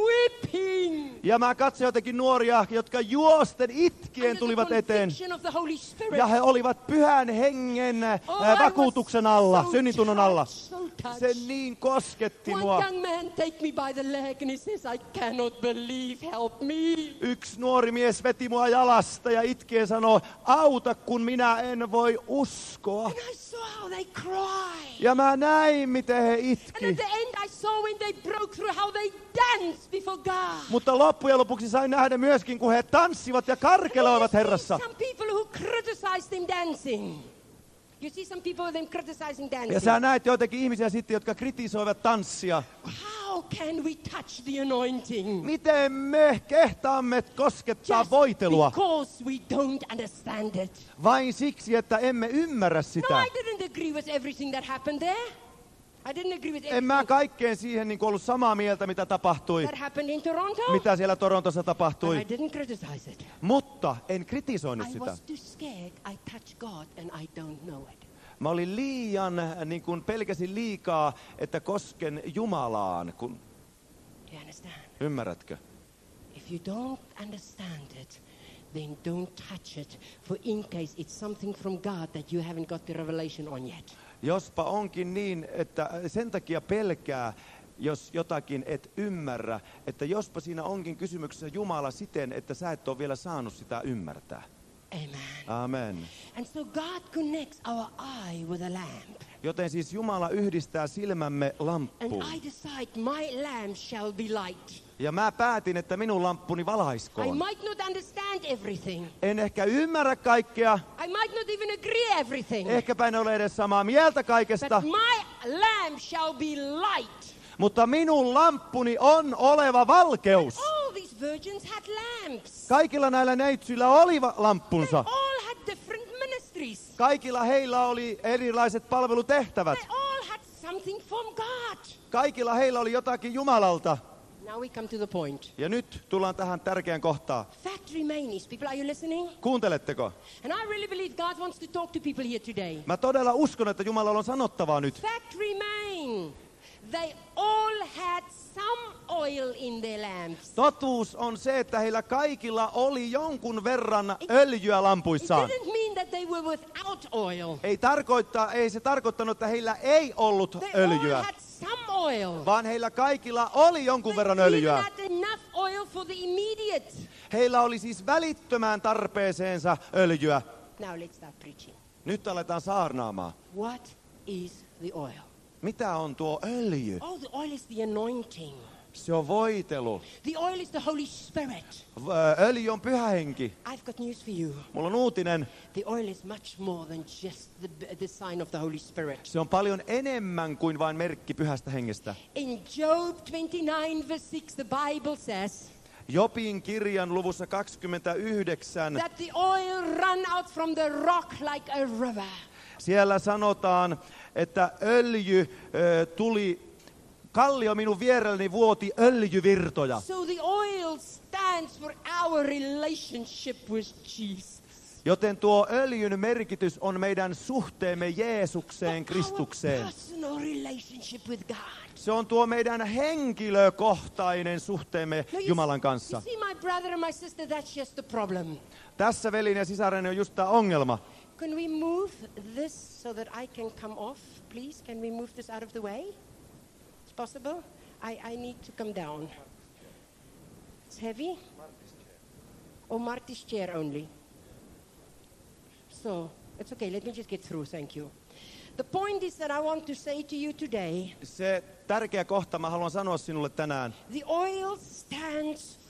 weeping. Ja mä katsoin jotenkin nuoria, jotka juosten itkien Under the tulivat eteen. conviction of the Holy Spirit. Ja he olivat pyhän hengen Oh, ää, I vakuutuksen was alla, so synnintunnon alla. touched, so touched. Se niin kosketti One mua. young man take me by the leg and he says, I cannot believe, help me. Yksi nuori mies veti mua jalasta ja itkien sanoi, auta kun minä en voi uskoa. And I saw how they cry. Ja mä näin, miten he And itki. at the end I saw when they broke through how they danced before God. Mutta loppujen lopuksi sain nähdä myöskin, kun he tanssivat ja karkeloivat Herrassa. Some people who criticize them dancing. You see some people them criticizing dancing. Ja sä näet joitakin ihmisiä sitten, jotka kritisoivat tanssia. How can we touch the anointing? Miten me kehtaamme koskettaa Just voitelua? because we don't understand it. Vain siksi, että emme ymmärrä No, sitä. I didn't agree with everything that happened there. I didn't agree with En mä everything kaikkeen siihen niin ollut samaa mieltä, mitä tapahtui. that happened in Toronto. Mitä siellä Torontossa But tapahtui. I didn't criticize it. Mutta en kritisoinut I sitä. was too scared. I touched God and I don't know it. Mä olin liian, niin kuin pelkäsin liikaa, että kosken Jumalaan. Kun, You understand? ymmärrätkö? If you don't understand it, then don't touch it. For in case it's something from God that you haven't got the revelation on yet. Jospa onkin niin, että sen takia pelkää, jos jotakin et ymmärrä, että jospa siinä onkin kysymyksessä Jumala siten, että sä et ole vielä saanut sitä ymmärtää. Amen. Amen. And so God connects our eye with a lamp. Joten siis Jumala yhdistää silmämme And lamppuun. I decide my lamp shall be light. Ja mä päätin, että minun lamppuni I valaiskoon. might not understand everything. En ehkä ymmärrä kaikkea, I might not even agree everything. ehkäpä en ole edes samaa mieltä kaikesta, But my lamp shall be light. mutta minun lamppuni on oleva valkeus. All these virgins had lamps. Kaikilla näillä neitsyillä oli va- They lamppunsa. all had different ministries. Kaikilla heillä oli erilaiset palvelutehtävät. They all had something from God. Kaikilla heillä oli jotakin Jumalalta. Now we come to the point. Ja nyt tullaan tähän tärkeään kohtaan. Fact remains, people, are you listening? Kuunteletteko? And I really believe God wants to talk to people here today. Mä todella uskon, että Jumalalla on sanottavaa nyt. Fact remain, they all had some oil in their lamps. Totuus on se, että heillä kaikilla oli jonkun verran öljyä It lampuissaan. didn't mean that they were without oil. Ei, tarkoittaa, ei se tarkoittanut, että heillä ei ollut They all öljyä, had some oil. vaan heillä kaikilla oli jonkun verran They even öljyä. had enough oil for the immediate. Heillä oli siis välittömään tarpeeseensa öljyä. Now let's start preaching. Nyt aletaan saarnaamaan. What is the oil? Mitä on tuo öljy? Oh, the oil is the anointing. Se on voitelu. The oil is the Holy Spirit. V- Öljy on pyhä henki. I've got news for you. Mulla on uutinen. The oil is much more than just the, the sign of the Holy Spirit. Se on paljon enemmän kuin vain merkki pyhästä hengestä. In Job twenty-nine verse six, the Bible says Jobin kirjan luvussa kaksikymmentäyhdeksän. that the oil ran out from the rock like a river. Siellä sanotaan, että öljy ö, tuli, kallio minun vierelläni vuoti öljyvirtoja. So the oil stands for our relationship with Jesus. Joten tuo öljyn merkitys on meidän suhteemme Jeesukseen, Kristukseen. Our personal relationship with God. Se on tuo meidän henkilökohtainen suhteemme No, you, Jumalan kanssa. you see, my brother and my sister, that's just the problem. Tässä velin ja sisareni on just tämä ongelma. Can we move this so that I can come off, please? Can we move this out of the way? It's possible? I, I need to come down. It's heavy? Or Marty's chair only? So, it's okay. Let me just get through. Thank you. The point is that I want to say to you today, Se tärkeä kohta mä haluan sanoa sinulle tänään. the oil stands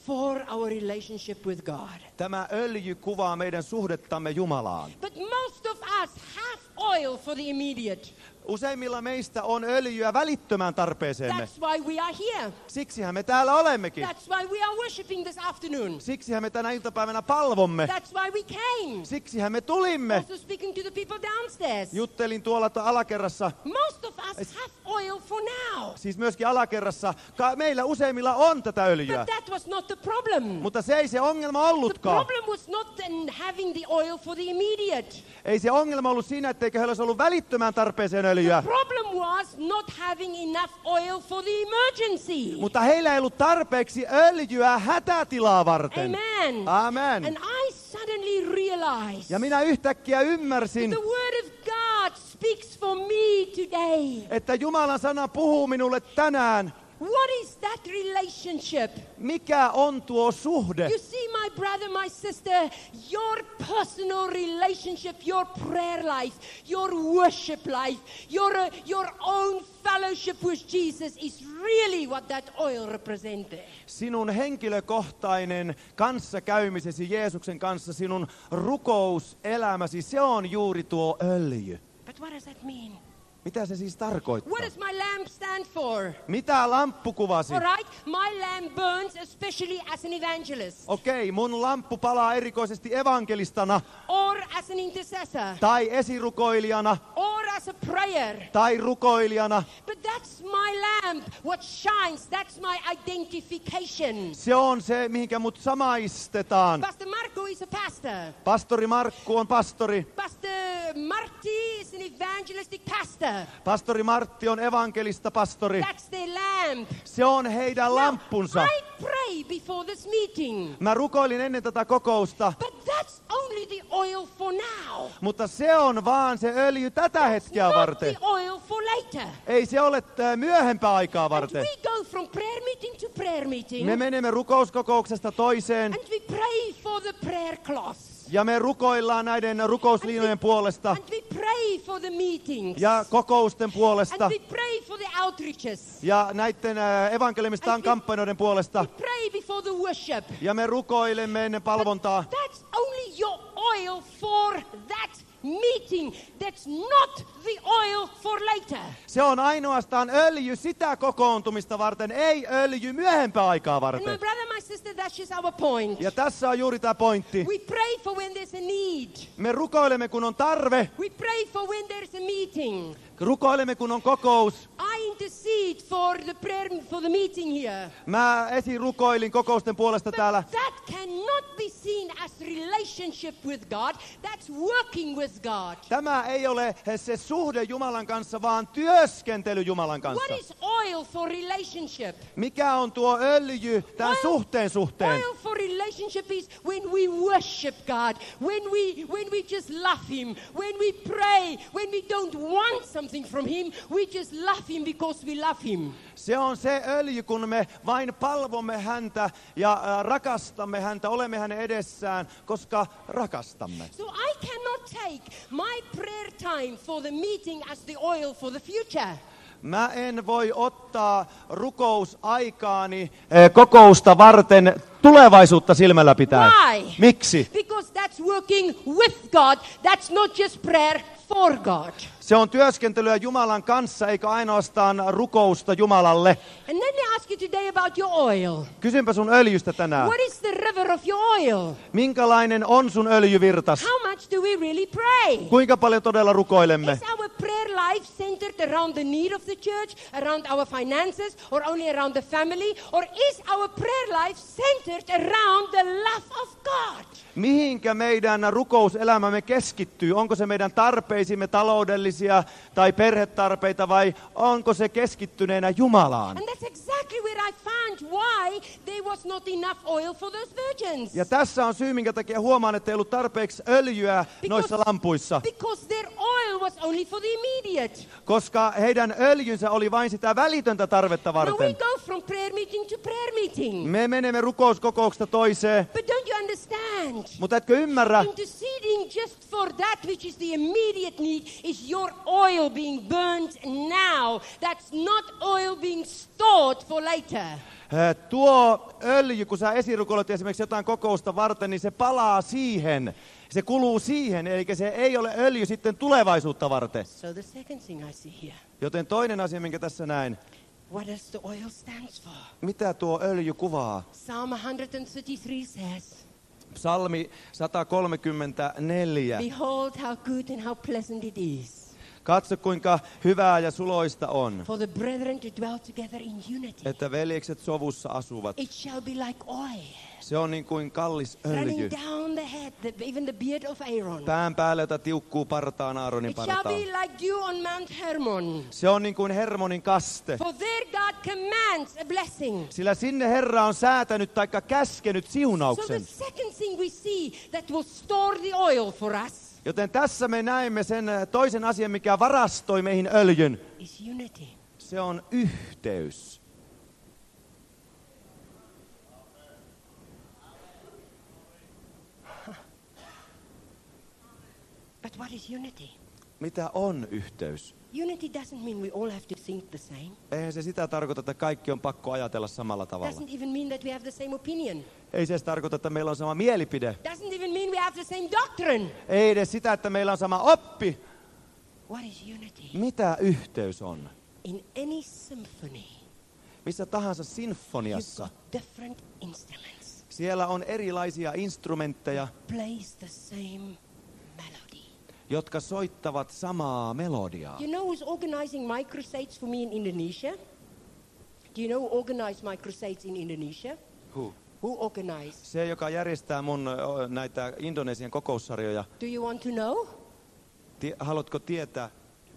for our relationship with God. Tämä öljy kuvaa meidän suhdettamme Jumalaan. But most of us have oil for the immediate. Useimmilla meistä on öljyä välittömään tarpeeseemme. That's why we are here. Siksihän me täällä olemmekin. That's why we are worshiping this afternoon. Siksihän me tänä iltapäivänä palvomme. That's why we came. Siksihän me tulimme. Also speaking to the people downstairs. Juttelin tuolla alakerrassa. Most of us have oil for now. Siis myöskin alakerrassa. Ka- meillä useimmilla on tätä öljyä. But that was not the problem. Mutta se ei se ongelma The ollutkaan. problem was not in having the oil for the immediate. Ei se ongelma ollut siinä, etteikö heillä olisi ollut välittömään tarpeeseen öljyä. The problem was not having enough oil for the emergency. Mutta heillä ei ollut tarpeeksi öljyä hätätilaa varten. Amen. Amen. And I suddenly realized Ja minä yhtäkkiä ymmärsin, the word of God speaks for me today. että Jumalan sana puhuu minulle tänään. What is that relationship? Mikä on tuo suhde? You see, my brother, my sister, your personal relationship, your prayer life, your worship life, your, uh, your own fellowship with Jesus is really what that oil represented. Sinun henkilökohtainen kanssakäymisesi Jeesuksen kanssa, sinun rukouselämäsi, se on juuri tuo öljy. But what does that mean? Mitä se siis tarkoittaa? What does my lamp stand for? Mitä lamppu kuvasi? All right, my lamp burns especially as an evangelist Okei, mun lamppu palaa erikoisesti evankelistana, or as an intercessor tai esirukoilijana, or as a prayer. tai rukoilijana. But that's my lamp, what shines, that's my identification. Se on se, mihinkä mut samaistetaan. Pastor Marco is a pastor. Pastori Markku on pastori. Pastor Marty is an evangelistic pastor. Pastori Martti on evankelista pastori. That's their lamp. Se on heidän lamppunsa. I pray before this meeting. Mä rukoilin ennen tätä kokousta, But that's only the oil for now. mutta se on vaan se öljy tätä hetkeä Not varten. the oil for later. Ei se ole tää myöhempää aikaa And varten. we go from prayer meeting to prayer meeting. Me menemme rukouskokouksesta toiseen And we pray for the prayer cloths. ja me rukoillaan näiden rukousliinojen puolesta And we pray for the meetings. ja kokousten And puolesta we pray for the outreaches. ja näiden äh, evankeliumistaan kampanjoiden puolesta. We pray before the worship. Ja me rukoilemme ennen palvontaa. That's only your oil for that meeting. That's not the oil for later. Se on ainoastaan öljy sitä kokoontumista varten, ei öljy myöhempää aikaa And my varten. brother, my sister, that's just our point. Ja tässä on juuri tämä pointti. We pray for when there's a need. Me rukoilemme, kun on tarve. We pray for when there's a meeting. Rukoilemme, kun on kokous. I intercede for the prayer for the meeting here. Mä esirukoilin kokousten puolesta täällä. But that cannot be seen as relationship with God. That's working with God. Tämä ei ole se suhde Jumalan kanssa, vaan työskentely Jumalan kanssa. What is oil for relationship? Mikä on tuo öljy tämän Oil- suhteen suhteen? Oil for relationship is when we worship God, when we when we just love Him, when we pray, when we don't want something from Him, we just love Him because we love Him. Se on se öljy, kun me vain palvomme häntä ja äh, rakastamme häntä, olemme hänen edessään, koska rakastamme. So I cannot take my prayer time for the meeting as the oil for the future. Mä en voi ottaa rukousaikaani eh, kokousta varten tulevaisuutta silmällä pitäen. Why? Miksi? Because that's working with God. That's not just prayer for God. Se on työskentelyä Jumalan kanssa, eikä ainoastaan rukousta Jumalalle. And let me ask you today about your oil. Kysynpä sun öljystä tänään. What is the river of your oil? Minkälainen on sun öljyvirtas? How much do we really pray? Kuinka paljon todella rukoilemme? Is our prayer life centered around the need of the church, around our finances, or only around the family? Or is our prayer life centered around the love of God? Mihinkä meidän rukouselämämme keskittyy? Onko se meidän tarpeisimme taloudellisia tai perhetarpeita vai onko se keskittyneenä Jumalaan? And that's exactly where I found why there was not enough oil for those virgins. Ja tässä on syy, minkä takia huomaan, että ei ollut tarpeeksi öljyä noissa lampuissa. Because their oil was only for the immediate. Koska heidän öljynsä oli vain sitä välitöntä tarvetta Now we varten. go from prayer meeting to prayer meeting. Me menemme rukouskokouksesta toiseen, But don't you understand? mutta etkö ymmärrä? Interceding praying just for that which is the immediate need is your oil being burnt now. That's not oil being stored for later. Tuo öljy, kun sä esirukoilet esimerkiksi jotain kokousta varten, niin se palaa siihen. Se kuluu siihen, eli se ei ole öljy sitten tulevaisuutta varten. So the second thing I see here. Joten toinen asia, minkä tässä näin. What does the oil stands for? Mitä tuo öljy kuvaa? Psalm one thirty-three says, Psalmi sata kolmekymmentäneljä. Behold how good and how pleasant it is. Katso, kuinka hyvää ja suloista on, For the brethren to dwell together in unity. että veljekset sovussa asuvat. It shall be like oil. Se on niin kuin kallis öljy. Running down the head, the, even the beard of Aaron. Pään päälle, jota tiukkuu partaan Aaronin It shall partaan. be like dew on Mount Hermon. Se on niin kuin Hermonin kaste. For there God commands a blessing. Sillä sinne Herra on säätänyt taikka käskenyt So siunauksen. the second thing we see that will store the oil for us Joten tässä me näemme sen toisen asian, mikä varastoi meihin öljyn. is unity. Se on yhteys. But what is unity? Mitä on yhteys? Unity doesn't mean we all have to think the same. Eihän se sitä tarkoita, että kaikki on pakko ajatella samalla tavalla. Doesn't even mean that we have the same opinion. Ei se edes tarkoita, että meillä on sama mielipide. Doesn't even mean we have the same doctrine. Ei edes sitä, että meillä on sama oppi. What is unity? Mitä yhteys on? In any symphony, Missä tahansa you've sinfoniassa. got different instruments. Siellä on erilaisia instrumentteja, Plays the same melody. jotka soittavat samaa melodiaa. You know who's organizing my crusades for me in Indonesia? Do you know who organized my crusades in Indonesia? Huh. Who organized? Se, joka järjestää mun ö, näitä Indonesian kokoussarjoja. Do you want to know? Tie, haluatko tietää,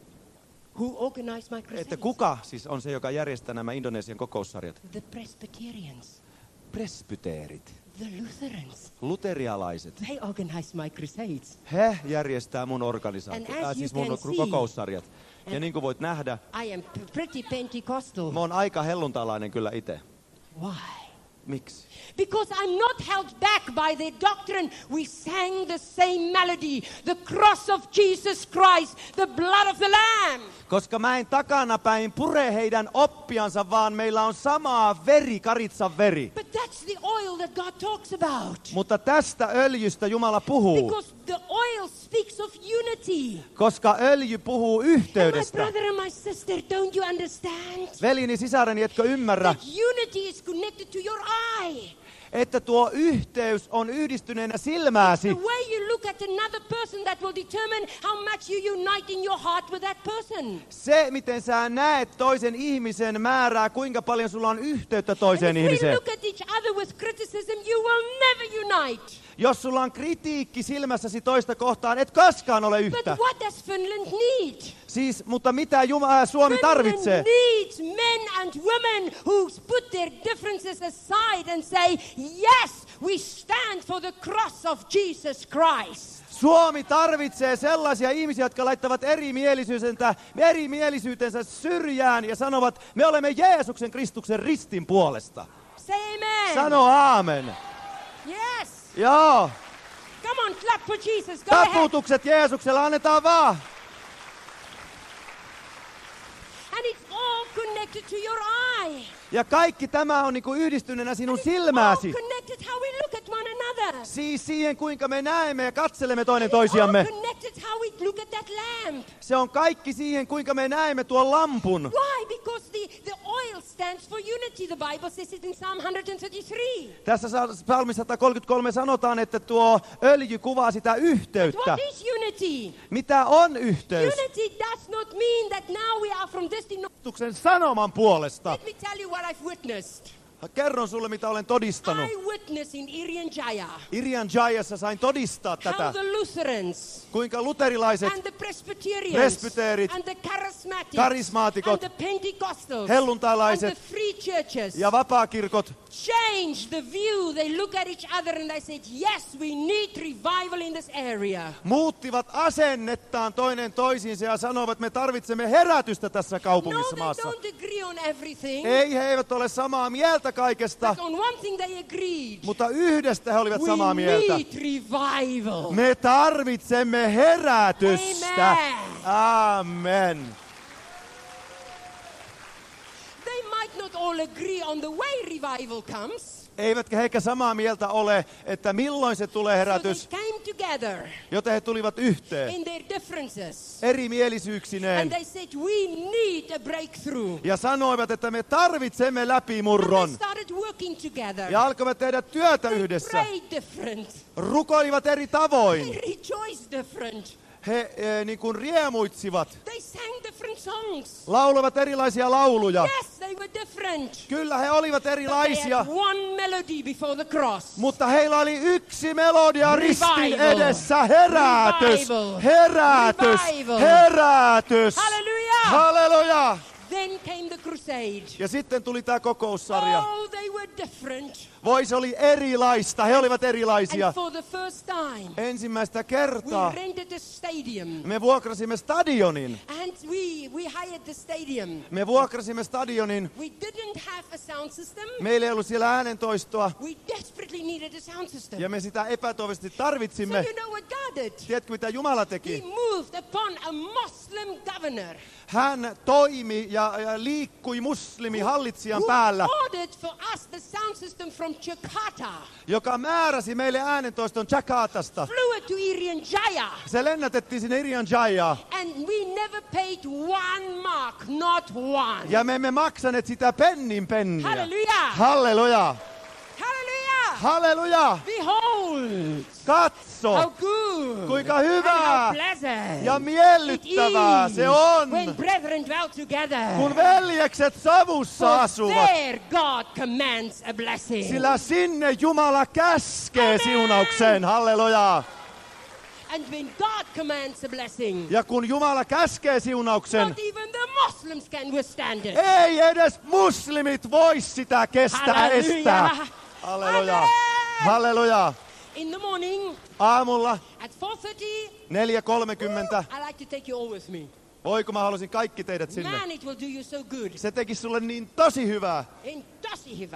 Who organized my crusades? että kuka siis on se, joka järjestää nämä Indonesian kokoussarjat? The Presbyterians, Presbyteerit, the Lutherans. luterialaiset. They organized my crusades. He järjestää mun And organisaatio, as äh, siis you mun can see- kokoussarjat. Ja niin kuin voit nähdä, I am p- pretty Pentecostal. mä oon aika helluntalainen kyllä itse. Why? Miksi? Because I'm not held back by their doctrine. We sang the same melody, the cross of Jesus Christ, the blood of the Lamb. Koska mä en takanapäin pure heidän oppiansa, vaan meillä on samaa veri, karitsan veri. But that's the oil that God talks about. Mutta tästä öljystä Jumala puhuu, Because the oil speaks of unity. koska öljy puhuu And my yhteydestä. brother and my sister, don't you understand? Veljeni, sisareni, etkö ymmärrä, That unity is connected to your eye. että tuo yhteys on yhdistyneenä silmääsi. The way you look at another person that will determine how much you unite in your heart with that person. Se, miten sä näet toisen ihmisen, määrää, kuinka paljon sulla on yhteyttä And toiseen if we ihmiseen. look at each other with criticism, you will never unite. Jos sulla on kritiikki silmässäsi toista kohtaan, et koskaan ole But yhtä. what does Finland need? Siis, mutta mitä Jumala, Suomi tarvitsee? Finland needs men and women who put their differences aside and say, yes, we stand for the cross of Jesus Christ. Suomi tarvitsee sellaisia ihmisiä, jotka laittavat erimielisyytensä, erimielisyytensä syrjään ja sanovat, me olemme Jeesuksen Kristuksen ristin puolesta. Say amen. Sano aamen. Yes. Joo. Come on, clap for Jesus. Go ahead. Taputukset Jeesuksella annetaan vaan. And it's all connected to your eye. Ja kaikki tämä on niinku yhdistyneenä sinun It's all silmääsi. connected how we look at one another. Siis siihen, kuinka me näemme ja katselemme toinen It's all toisiamme. connected how we look at that lamp. Se on kaikki siihen, kuinka me näemme tuon lampun. Why? Because the, the oil stands for unity. The Bible says it in Psalm one thirty-three. Tässä psalmi sata kolmekymmentäkolme sanotaan, että tuo öljy kuvaa sitä yhteyttä. What is unity? Mitä on yhteys? Unity does not mean that now we are from this denomination. Kristuksen sanoman puolesta. Let me tell you what I've witnessed. Kerron sulle, mitä olen todistanut. I witnessed in Irian Jaya Irian Jayassa sain todistaa how tätä, the Lutherans kuinka luterilaiset, and the Presbyterians Presbyteerit, and the charismatics karismaatikot, and the Pentecostals helluntailaiset and the Free churches ja vapaakirkot changed the view. They look at each other and they said, yes, we need revival in this area. muuttivat asennettaan toinen toisiinsa ja sanoivat, että me tarvitsemme herätystä tässä No, kaupungissa they maassa. don't agree on everything. Ei, he eivät ole samaa mieltä kaikesta, But on one thing they agreed. mutta yhdestä he olivat samaa We mieltä. need revival. Me tarvitsemme herätystä. Amen. They might not all agree on the way revival comes. Eivätkä he samaa mieltä ole, että milloin se tulee So they herätys, came together joten he tulivat yhteen in their differences. erimielisyyksineeen And they said, we need a breakthrough. ja sanoivat, että me tarvitsemme And they läpimurron. started working together. Ja alkoivat tehdä työtä They yhdessä. prayed different. Rukoilivat eri They tavoin. rejoiced different. He eh, niin kuin riemuitsivat. They sang different songs. Lauloivat erilaisia lauluja. Yes, they were different. Kyllä he olivat But they erilaisia, had one melody before the cross. mutta heillä oli yksi melodia ristin Revival. edessä. Herätys, Revival. herätys, Revival. herätys. Hallelujah. Halleluja. Then came the crusade. Ja sitten tuli tämä kokoussarja. Oh, they were different. Voi, se oli erilaista. He olivat erilaisia. And for the first time, Ensimmäistä we kertaa rented a stadium. me vuokrasimme stadionin. And we, we hired the stadium. Me vuokrasimme stadionin. We didn't have a sound system. Meillä ei ollut siellä äänentoistoa. We desperately needed a sound system. Ja me sitä epätoivoisesti So tarvitsimme. you know what God did? Tiedätkö, mitä Jumala He teki? moved upon a Muslim governor Hän toimi ja, ja liikkui muslimihallitsijan who päällä, ordered for us the sound system from Jakarta. joka määräsi meille äänentoiston Jakartasta. Flew it to Irian Jaya. Se lennätettiin sinne Irian Jayaan. And we never paid one mark, not one. Ja me emme maksaneet sitä pennin penniä. Hallelujah. Halleluja! Hallelujah. Halleluja! Behold, Katso! how good Kuinka and hyvää how pleasant ja it miellyttävää is se on, when brethren dwell together. kun veljekset savussa For asuvat. there God commands a blessing. Sillä sinne Jumala käskee Amen. siunaukseen. Halleluja! And when God commands a blessing, Ja kun Jumala käskee siunauksen, not even the Muslims can withstand it. ei edes muslimit voi sitä kestää, Hallelujah. estää. Halleluja! Amen. Halleluja! In the morning Aamulla at four thirty, neljä kolmekymmentä. I like to take you all with me. Voi, kun mä halusin kaikki teidät sinne. Man, it will do you so good. Se teki sulle niin tosi hyvää. In tosi hyvä.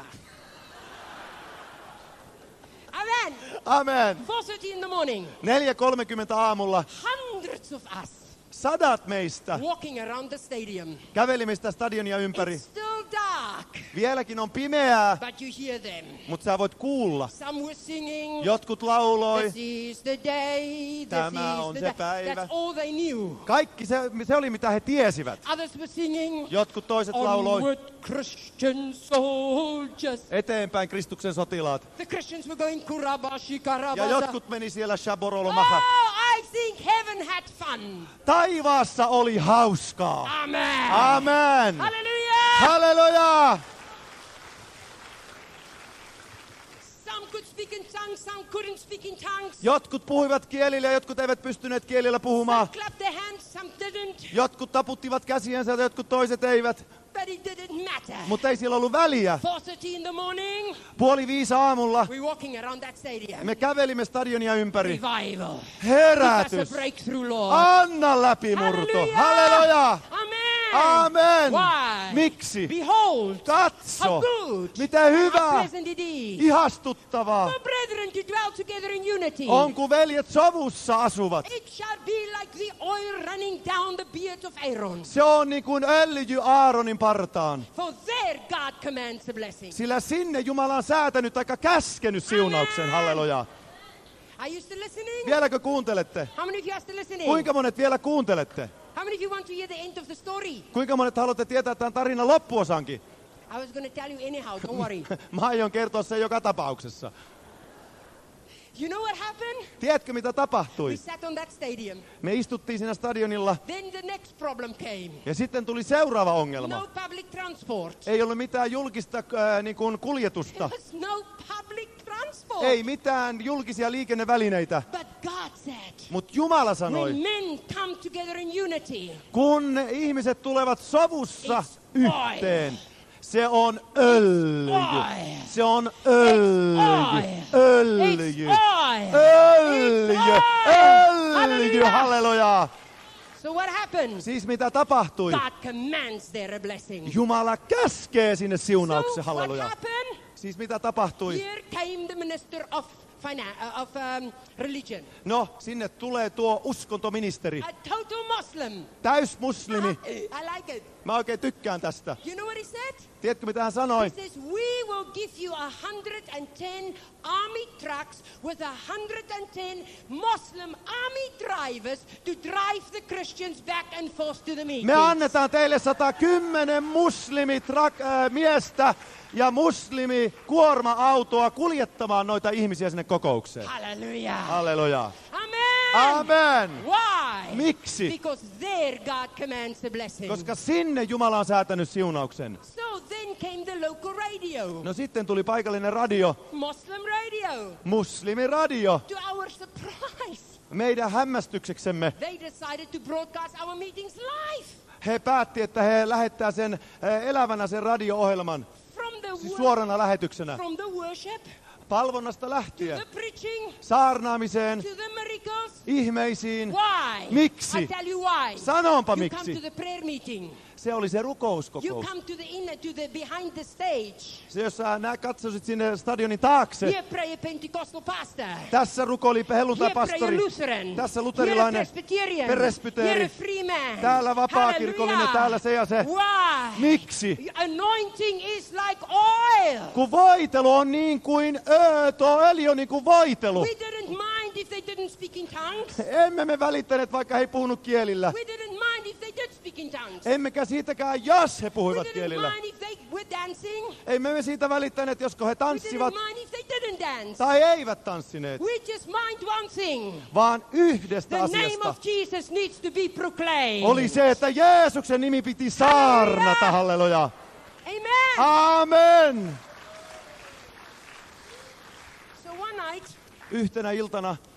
Amen. Amen. four thirty in the morning. neljä kolmekymmentä aamulla Hundreds of us sadat meistä walking around the stadium. kävelimme sitä stadionia ympäri. It's still dark, Vieläkin on pimeää, but you hear them. mutta sä voit kuulla. Some were singing. Jotkut lauloi. This is the day. This Tämä is on the se day. päivä. That's all they knew. Kaikki se, se oli mitä he tiesivät. Others were singing. Jotkut toiset lauloi. Onward, Christian soldiers. Eteenpäin Kristuksen sotilaat. The Christians were going kurabashi Ja karabasa. jotkut meni siellä Shaborolomaha. Oh, I think heaven had fun. Taivaassa oli hauskaa. Amen. Amen. Hallelujah. Halleluja! Some could speak in tongues, some couldn't speak in tongues. Jotkut puhuivat kielillä ja jotkut eivät pystyneet kielillä puhumaan. Some clapped their hands, some didn't. Jotkut taputtivat käsiänsä ja jotkut toiset eivät. But it didn't matter. Mutta ei sillä ollut väliä. four thirty in the morning, Puoli viisi aamulla we're walking around that stadium. me kävelimme stadionia ympäri. Revival. Give us Herätys! a breakthrough, Lord. Anna läpimurto! Halleluja! Amen. Amen! Why? Miksi? Behold, Katso! how good, Mitä how hyvää! pleasant it is Ihastuttavaa! for brethren to dwell together in unity. On kun veljet sovussa asuvat. It shall be like the oil running down the beard of Aaron. Se on niin kuin öljy Aaronin partaan. For there God commands a blessing. Sillä sinne Jumala on säätänyt tai käskenyt siunauksen. Halleluja. Are you still listening? Vieläkö kuuntelette? How many of you are still listening? Kuinka monet vielä kuuntelette? How many of you want to hear the end of the story? Kuinka monet haluatte tietää tämän tarinan loppuosankin? I was going to tell you anyhow, don't worry. Mä aion kertoa sen joka tapauksessa. You know what happened? Tiedätkö mitä We tapahtui? sat on that stadium. Me istuttiin siinä stadionilla Then the next problem came. ja sitten tuli seuraava ongelma. No public transport. Ei ollut mitään julkista äh, niin kuin kuljetusta. There was no public transport. Ei mitään julkisia liikennevälineitä. But God said, Mutta Jumala sanoi, when men come together in unity, kun ihmiset tulevat sovussa It's oil. yhteen, Se on öljy. oil. Se on öljy. It's Öljy. oil. Öljy. It's oil. Öljy. Halleluja. So what happened? Siis mitä tapahtui? God commands there a blessing. Jumala käskee sinne So siunauksen. what Halleluja. happened? Siis mitä tapahtui? Here came the minister of finance, uh, of um, religion. No, sinne tulee tuo uskontoministeri. A total Muslim. Täysmuslimi. I like it. Mä oikein tykkään tästä. You know what he said? Tiedätkö mitä hän sanoi? He says, we will give you a hundred and ten army trucks with a hundred and ten Muslim army drivers to drive the Christians back and forth to the meetings. Me annetaan teille sata kymmenen muslimi trak- äh, miestä ja muslimi kuorma-autoa kuljettamaan noita ihmisiä sinne kokoukseen. Hallelujah. Halleluja. Amen. Amen. Why? Miksi? Because there God commands the blessing. Koska sinne Jumala on säätänyt siunauksen. So then came the local radio. No sitten tuli paikallinen radio, Muslim radio. muslimiradio. To our surprise, Meidän hämmästykseksemme they decided to broadcast our meetings live. he päätti, että he lähettää sen äh, elävänä sen radio-ohjelman, From the siis wor- suorana lähetyksenä. from the worship, Palvonnasta to lähtien, the preaching, saarnaamiseen, to the miracles. ihmeisiin. Why? Miksi? I tell you why. Sanonpa You come miksi. to the prayer meeting. Se oli se You rukouskokous. come to the inner, to the behind the stage. Se, jos sä nää katsoisit sinne stadionin taakse, Here pray a Pentecostal pastor. tässä rukoili Here pray a helluntai-pastori, Lutheran. tässä Here a luterilainen, Presbyterian. presbyteeri. Here a free man. täällä vapaakirkollinen, Hallelujah. täällä se ja se. Why? Miksi? Anointing is like oil. Kun voitelu on niin kuin öö, tuo öljy on niin kuin voitelu. We didn't mind if they didn't speak in tongues. Emme me välittäneet, vaikka he ei puhunut kielillä. We didn't mind if they did speak in tongues. Emmekä siitäkään, jos he We puhuivat didn't kielillä. mind if they were dancing. Emme me siitä välittäneet, josko he We tanssivat didn't mind if they didn't dance. tai eivät tanssineet, We just mind one thing. vaan yhdestä The name asiasta. of Jesus needs to be proclaimed. Oli se, että Jeesuksen nimi piti saarnata, halleluja. Amen. Amen. So one night, Yhtenä iltana uh,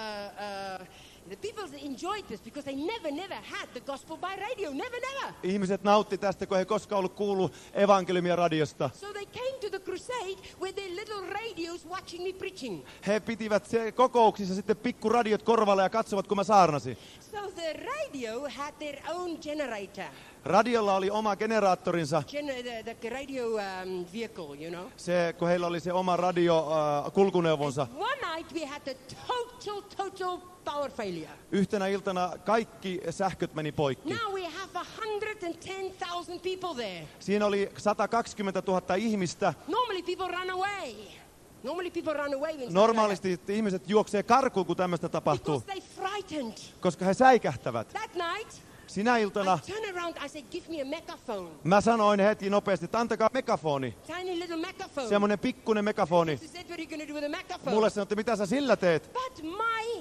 uh, the people enjoyed this because they never, never had the gospel by radio. Never, never. ihmiset nautti tästä, kun he koskaan ollut kuullut evankeliumia radiosta. So they came to the crusade with their little radios watching me preaching. He pitivät se kokouksissa sitten pikkuradiot korvalla ja katsovat, kun mä saarnasin. So the radio had their own generator. Radiolla oli oma generaattorinsa. Gen- the, the radio um, vehicle, you know. Se, kun heillä oli se oma radio äh, kulkuneuvonsa. One night we had a total, total power failure. Yhtenä iltana kaikki sähköt meni poikki. Now we have one hundred ten thousand people there. Siinä oli sata kaksikymmentätuhatta ihmistä. Normally people run away. Normally people run away when Normaalisti ihmiset juoksee karkuun, kun tämmöistä tapahtuu, because they frightened. koska he säikähtävät. That night, Sinä iltana I turned around, I said, give me a megaphone. mä sanoin heti nopeasti, että antakaa megafoni. Tiny little megaphone. Semmoinen pikkunen megafoni. She said, what are you going to do with a megaphone? Mulle sanoi, että mitä sä sillä teet? But my,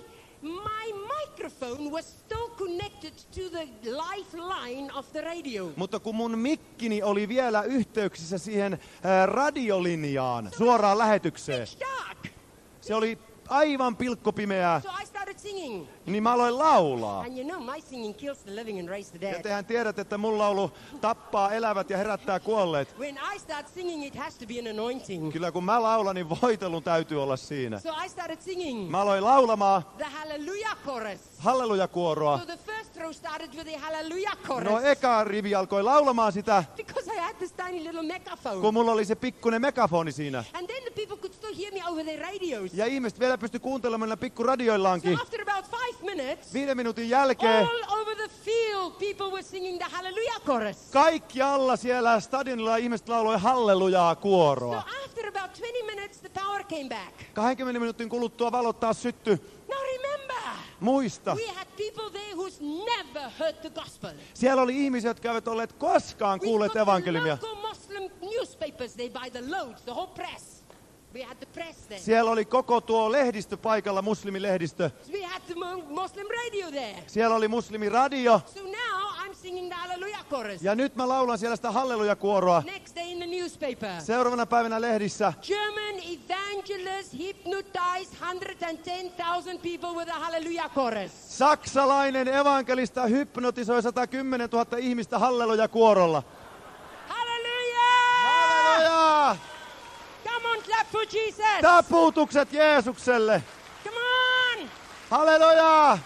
my microphone was still connected to the lifeline of the radio. Mutta kun mun mikkini oli vielä yhteyksissä siihen ää, radiolinjaan, suoraan lähetykseen, Pitch dark. se oli aivan pilkkopimeää, So I started singing. niin mä aloin laulaa. And you know, my singing kills the living and raise the Ja dead. tehän tiedät, että mun laulu tappaa elävät ja herättää kuolleet. When I start singing, it has to be an anointing. Kyllä kun mä laulan, niin voitelun täytyy olla siinä. So I started singing Mä aloin laulamaan the Hallelujah chorus. hallelujakuoroa. So the first row started with the Hallelujah chorus. No eka rivi alkoi laulamaan sitä, Because I had this tiny little megaphone. kun mulla oli se pikkunen megafoni siinä. And then the people could still hear me over their radios. Ja ihmiset vielä pystyi kuuntelemaan näillä So pikkuradioillaankin. after about five minutes, Viiden minuutin jälkeen all over the field, people were singing the Hallelujah chorus. kaikki alla siellä stadionilla ihmiset lauloi hallelujaa So kuoroa. after about twenty minutes, the power came back. kaksikymmentä minuutin kuluttua valot taas syttyi. Now remember, Muista, we had people there who's never heard the gospel. siellä oli ihmisiä, jotka eivät olleet koskaan We kuulleet got the evankeliumia. local Muslim newspapers there by the loads, the whole press. We had the press there. Siellä oli koko tuo lehdistö paikalla, muslimilehdistö. We had the Mo- Muslim radio there. Siellä oli muslimiradio. So now I'm singing the Hallelujah chorus. Ja nyt mä laulan siellä sitä hallelujakuoroa. Next day in the newspaper. Seuraavana päivänä lehdissä German evangelist hypnotized one hundred ten thousand people with a Hallelujah chorus. saksalainen evankelista hypnotisoi sata kymmenen tuhatta ihmistä hallelujakuorolla. Hallelujah! Jesus. Taputukset Jeesukselle. Come on. Halleluja!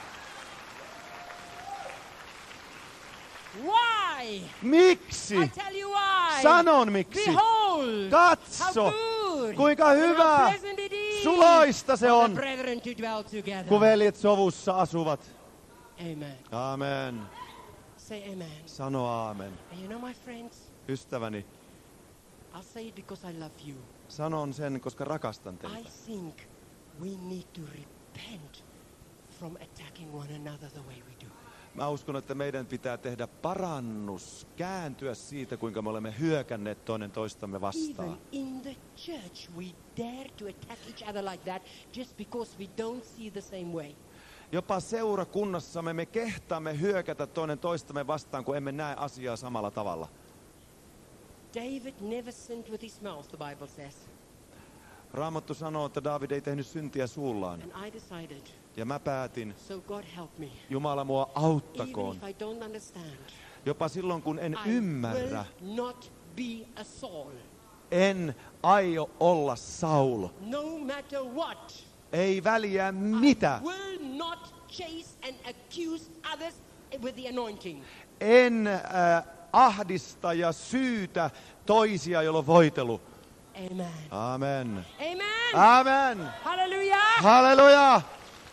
Why? Miksi? I tell you why. Sanon miksi. Behold, Katso, how good kuinka and how hyvä, pleasant it is suloista se for on, the brethren to dwell together. kun veljet sovussa asuvat. Amen. Amen. Say amen. Sano aamen. And you know, my friends, Ystäväni, I'll say it because I love you. sanon sen, koska rakastan I teitä. think we need to repent from attacking one another the way we do. Mä uskon, että meidän pitää tehdä parannus, kääntyä siitä, kuinka me olemme hyökänneet toinen toistamme vastaan. Even in the church, we dare to attack each other like that just because we don't see the same way. Jopa seurakunnassamme me kehtaamme hyökätä toinen toistamme vastaan, kun emme näe asiaa samalla tavalla. David never sinned with his mouth, the Bible says. Raamattu sanoo, että Daavid ei tehnyt syntiä suullaan. And I decided, Ja mä päätin, so God help me. Jumala mua Even auttakoon. if I don't understand, Jopa silloin, kun en I ymmärrä, will not be a Saul. en aio olla Saul. No matter what, Ei väliä mitä. I will not chase and accuse others with the anointing. En äh, ahdista ja syytä toisia, joilla on voitelu. Amen. Amen. Amen. Amen. Hallelujah. Halleluja.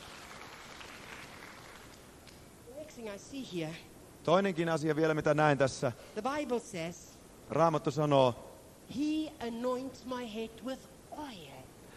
The next thing I see here, Toinenkin asia vielä, mitä näin tässä. the Bible says, Raamattu sanoo, He anoints my head with oil.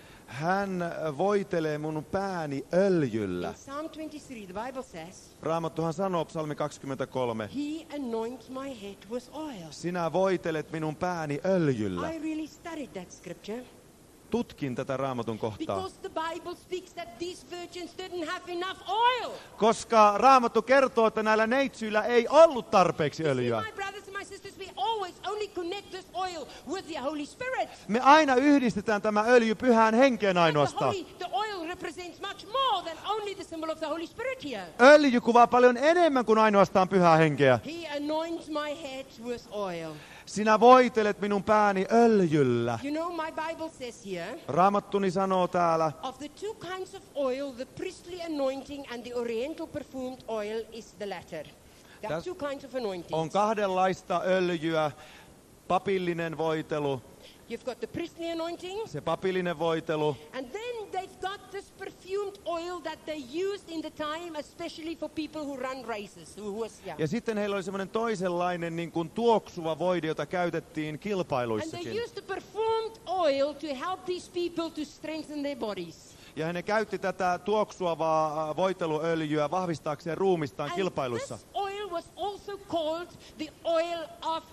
hän voitelee mun pääni öljyllä. In Psalm twenty-three, the Bible says, Raamattuhan sanoo, psalmi kaksikymmentäkolme, He anoints my head with oil. sinä voitelet minun pääni öljyllä. I really studied that scripture Tutkin tätä Raamatun kohtaa, because the Bible speaks that these virgins didn't have enough oil. koska Raamattu kertoo, että näillä neitsyillä ei ollut tarpeeksi You see, öljyä. my brothers and my sisters, we always only connect this oil with the Holy Spirit. Me aina yhdistetään tämä öljy pyhään henkeen But the, ainoastaan. holy, the oil represents much more than only the symbol of the Holy Spirit here. Öljy kuvaa paljon enemmän kuin ainoastaan pyhää henkeä. He anoints my head with oil. Sinä voitelet minun pääni öljyllä. You know, my Bible says here, Raamattuni sanoo täällä, of the two kinds of oil, the priestly anointing and the oriental perfumed oil is the latter. There are Täs- two kinds of anointings. on kahdenlaista öljyä, papillinen voitelu, You've got the priestly anointing, se papillinen voitelu, and then they've got this perfumed oil that they used in the time, especially for people who run races, who was young. ja sitten heillä oli semmoinen toisenlainen niin kuin tuoksuva voide, jota käytettiin And they kilpailuissakin. used the perfumed oil to help these people to strengthen their bodies. Ja he käytti tätä tuoksuavaa voiteluöljyä vahvistaakseen ruumistaan And kilpailuissa. this oil was also called the oil of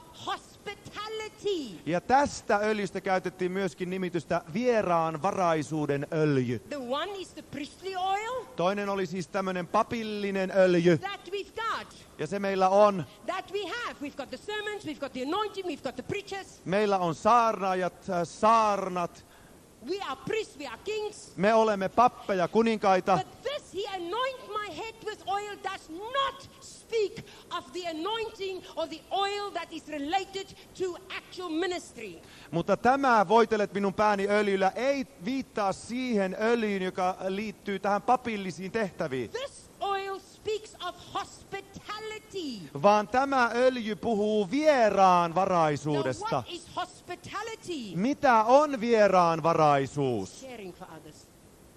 hospitality. Ja tästä öljystä käytettiin myöskin nimitystä vieraan varaisuuden öljy. The one is the priestly oil Toinen oli siis tämmöinen papillinen öljy, that we've got. ja se meillä on. That we have. We've got the sermons, we've got the anointing, we've got the preachers. Meillä on saarnaajat, äh, saarnat, We are priests, we are kings. me olemme pappeja, kuninkaita. But this, he anoints my head with oil, does not speak of the anointing or the oil that is related to actual ministry. Mutta tämä voitelet minun pääni öljyllä ei viittaa siihen öljyyn, joka liittyy tähän papillisiin tehtäviin. This oil speaks of hospitality. Vaan tämä öljy puhuu vieraan So varaisuudesta. what is hospitality? Mitä on vieraan varaisuus? Caring for others.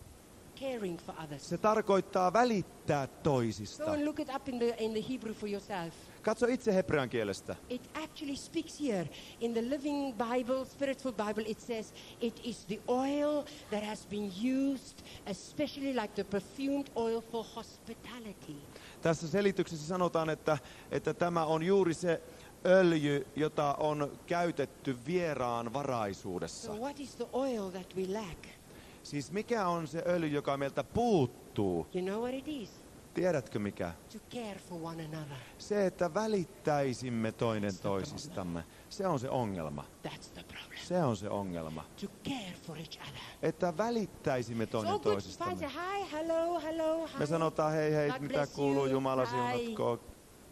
Caring for others. Se tarkoittaa välittää Go toisista. and look it up in the, in the Hebrew for yourself. Katso itse hebrean kielestä. It actually speaks here in the Living Bible, Spiritual Bible, it says it is the oil that has been used, especially like the perfumed oil for hospitality. Tässä selityksessä sanotaan, että, että tämä on juuri se öljy, jota on käytetty vieraan varaisuudessa. So what is the oil that we lack? Siis mikä on se öljy, joka meiltä puuttuu? You know what it is? Tiedätkö mikä? To care for one another. Se, että välittäisimme toinen toisistamme. Se on se ongelma. That's the problem. Se on se ongelma. To care for each other. Että välittäisimme It's all toinen good to find toisistamme. a hi, hello, hello, hi. Me sanotaan hei hei, God mitä bless kuuluu, you, Jumala hi. siunatkoon.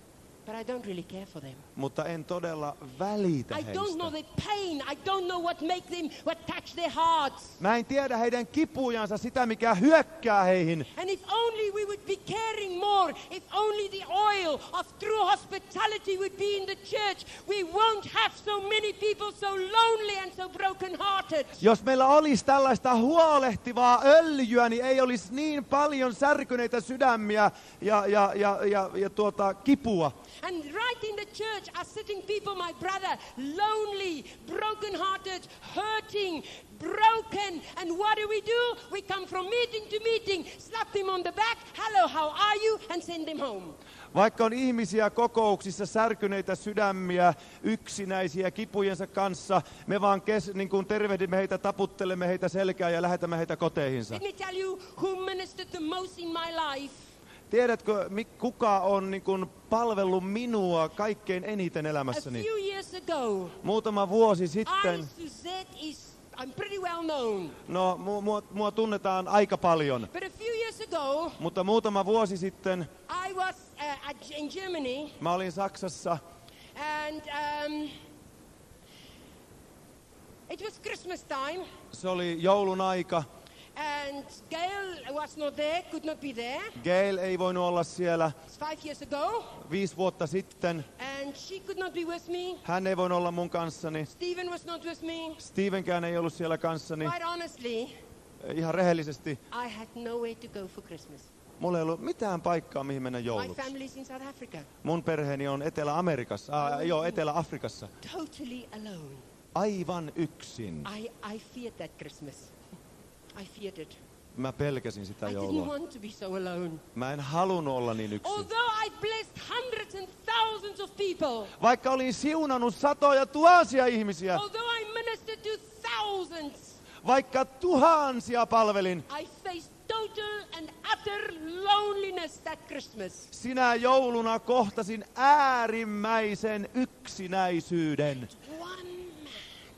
But I don't really care for them. mutta en todella välitä I don't know heistä. their pain. I don't know what make them, what touch their hearts. Mä en tiedä heidän kipujansa, sitä mikä hyökkää heihin. And if only we would be caring more, if only the oil of true hospitality would be in the church, we won't have so many people so lonely and so broken-hearted. Jos meillä olisi tällaista huolehtivaa öljyä, niin ei olisi niin paljon särkyneitä sydämiä ja, ja, ja, ja, ja tuota, kipua. And right in the church are sitting people, my brother, lonely, broken-hearted, hurting, broken. And what do we do? We come from meeting to meeting, slap them on the back, hello, how are you? And send them home. Vaikka on ihmisiä kokouksissa, särkyneitä sydämiä, yksinäisiä kipujensa kanssa, me vaan kes, niin kuin tervehdimme heitä, taputtelemme heitä selkään ja lähetämme heitä koteihinsa. Let me tell you who ministered the most in my life. Tiedätkö, kuka on niin kuin palvellut minua kaikkein eniten A elämässäni? few years ago, Muutama vuosi I, sitten, Suzette, is, I'm pretty well known. no mua, mua, mua tunnetaan aika paljon, But a few years ago, mutta muutama vuosi sitten I was uh, at, in Germany, mä olin Saksassa and um, it was Christmas time, se oli joulun aika. and Gail was not there, could not be there. Gail ei voinut olla siellä It's five years ago, viisi vuotta sitten. and she could not be with me. Hän ei voinut olla mun kanssani. Stephen was not with me. Stevenkään ei ollut siellä kanssani. Quite honestly, Ihan rehellisesti. I had nowhere to go for Christmas. Mulla ei ollut mitään paikkaa, mihin mennä My jouluksi. family's in South Africa, Mun perheeni on Etelä-Amerikassa. Ah, joo, Etelä-Afrikassa. totally alone. Aivan yksin. I, I feared that Christmas. I feared it. Mä pelkäsin sitä I didn't joulua. want to be so alone. Mä en halunnut olla niin yksin. Although I blessed hundreds and thousands of people, Vaikka olin siunannut satoja tuhansia ihmisiä, although I ministered to thousands, vaikka tuhansia palvelin, I faced total and utter loneliness that Christmas. sinä jouluna kohtasin äärimmäisen yksinäisyyden. One man,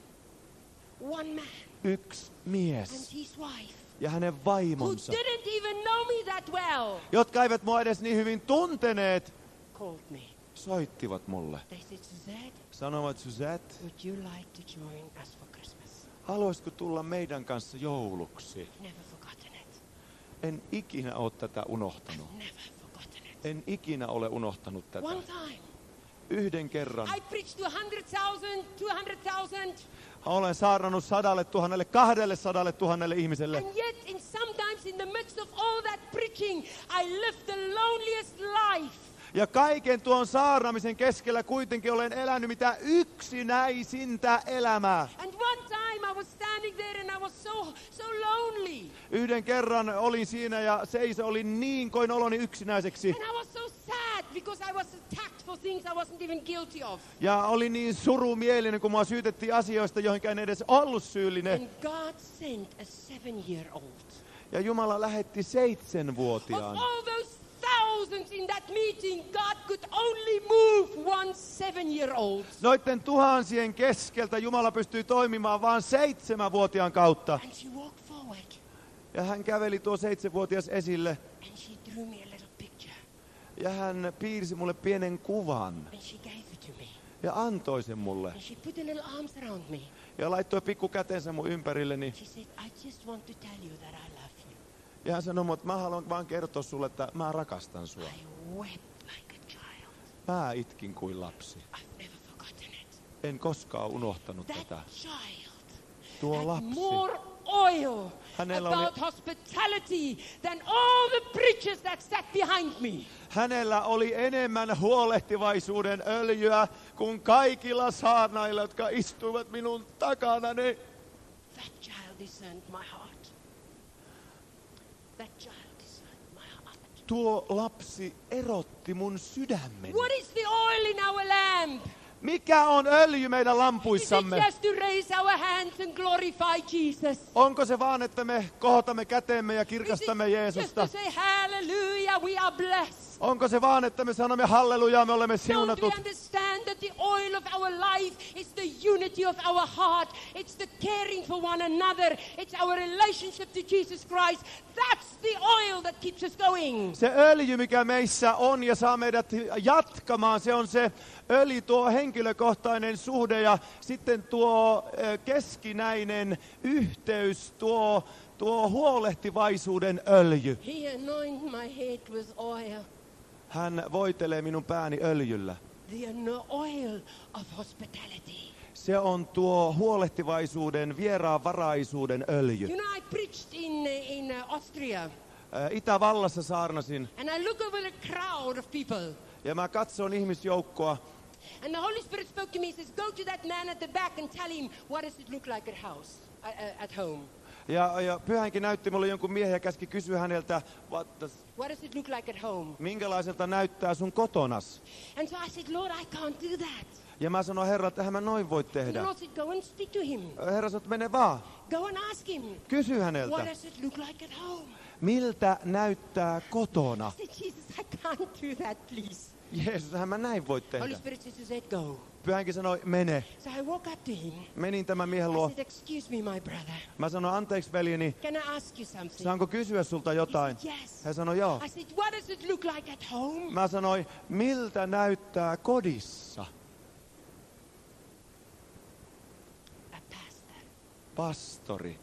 one man Yksi and mies his wife, ja hänen who vaimonsa, didn't even know me that well, jotka eivät mua edes niin hyvin tunteneet, called me. soittivat mulle. They said, Suzette, Sanoivat, Suzette, would you like to join us for Christmas? haluaisitko tulla meidän kanssa jouluksi? Never forgotten it. En ikinä ole tätä unohtanut. Never forgotten it. En ikinä ole unohtanut tätä. One time, Yhden kerran. I preached to one hundred thousand, two hundred thousand, Olen saarnannut sadalle tuhannelle, kahdelle sadalle tuhannelle ihmiselle. and yet in sometimes in the midst of all that preaching, I lived the loneliest life. Ja kaiken tuon saarnaamisen keskellä kuitenkin olen elänyt mitä yksinäisintä elämää. And one time I was standing there and I was so so lonely. Yhden kerran olin siinä ja seiso olin niin koin oloni yksinäiseksi. And I was so sad because I was attacked for things I wasn't even guilty of. Ja olin niin surumielinen, kun mua syytettiin asioista, joihin en edes ollut syyllinen. And God sent a seven-year-old. Ja Jumala lähetti Of seitsemänvuotiaan. all those thousands in that meeting, God could only move one seven-year-old. Noiden tuhansien keskeltä Jumala pystyi toimimaan vain seitsemänvuotiaan kautta. And she walked forward Ja hän käveli tuo seitsemänvuotias esille and she drew me a little picture ja hän piirsi mulle pienen kuvan and she gave it to me. ja antoi sen mulle. And she put her little arms around me. Ja laittoi pikku kätensä mun ympärilleni. She said, I just want to tell you that I love you. Ja hän sanoi, että mä haluan vaan kertoa sulle, että mä rakastan sua. I wept like a child. Mä itkin kuin lapsi. I've never forgotten it. En koskaan unohtanut tätä. That child Tuo had lapsi. more oil Hänellä oli- about hospitality than all the preachers that sat behind me. Hänellä oli enemmän huolehtivaisuuden öljyä kuin kaikilla saarnailla, jotka istuivat minun takanani. That child discerned my heart. That child discerned my heart. Tuo lapsi erotti mun sydämeni. What is the oil in our lamp? Mikä on öljy meidän Is it lampuissamme? just to raise our hands and glorify Jesus? Onko se vaan, että me kohotamme käteemme ja Is it kirkastamme just Jeesusta? to say hallelujah, we are blessed? Onko se vaan, että me sanomme halleluja, me olemme Don't we siunatut? understand understand that the oil of our life is the unity of our heart. It's the caring for one another. It's our relationship to Jesus Christ. That's the oil that keeps us going. Se öljy, mikä meissä on ja saa meidät jatkamaan, se on se öljy, tuo henkilökohtainen suhde ja sitten tuo keskinäinen yhteys, tuo, tuo huolehtivaisuuden öljy. He anointed my head with oil. Hän voitelee minun pääni öljyllä. The oil of hospitality. Se on tuo huolehtivaisuuden, vieraanvaraisuuden öljy. You know, I preached in, in Austria. Itävallassa saarnasin. And I look over a crowd of people. Ja mä katson ihmisjoukkoa. And the Holy Spirit spoke to me. He says, go to that man at the back and tell him, what does it look like at house, uh, at home? Ja, ja Pyhänkin näytti mulle jonkun miehen ja käski kysyä häneltä, what does, what does it look like at home? Minkälaiselta näyttää sun kotonas? And so I said, Lord, I can't do that. Ja mä sanoin, Herra, että eihän mä noin voi And tehdä. the Lord said, go and speak to him. Herra sanoi, että mene vaan. Go and ask him. Kysy What häneltä, does it look like at home? miltä näyttää kotona? I said, Jesus, I can't do that, please. Jeesus, eihän mä näin voi Holy tehdä. Spirit says to say, go. Pyhänkin sanoi, mene. So I walk up to him. Menin tämän miehen I luo. said, excuse me, my brother. Mä sanoin, anteeksi veljeni, Can I ask you something? saanko kysyä sulta jotain? He said, yes. Hän sanoi, joo. I said, what does it look like at home? Mä sanoin, miltä näyttää kodissa? A pastor. Pastori.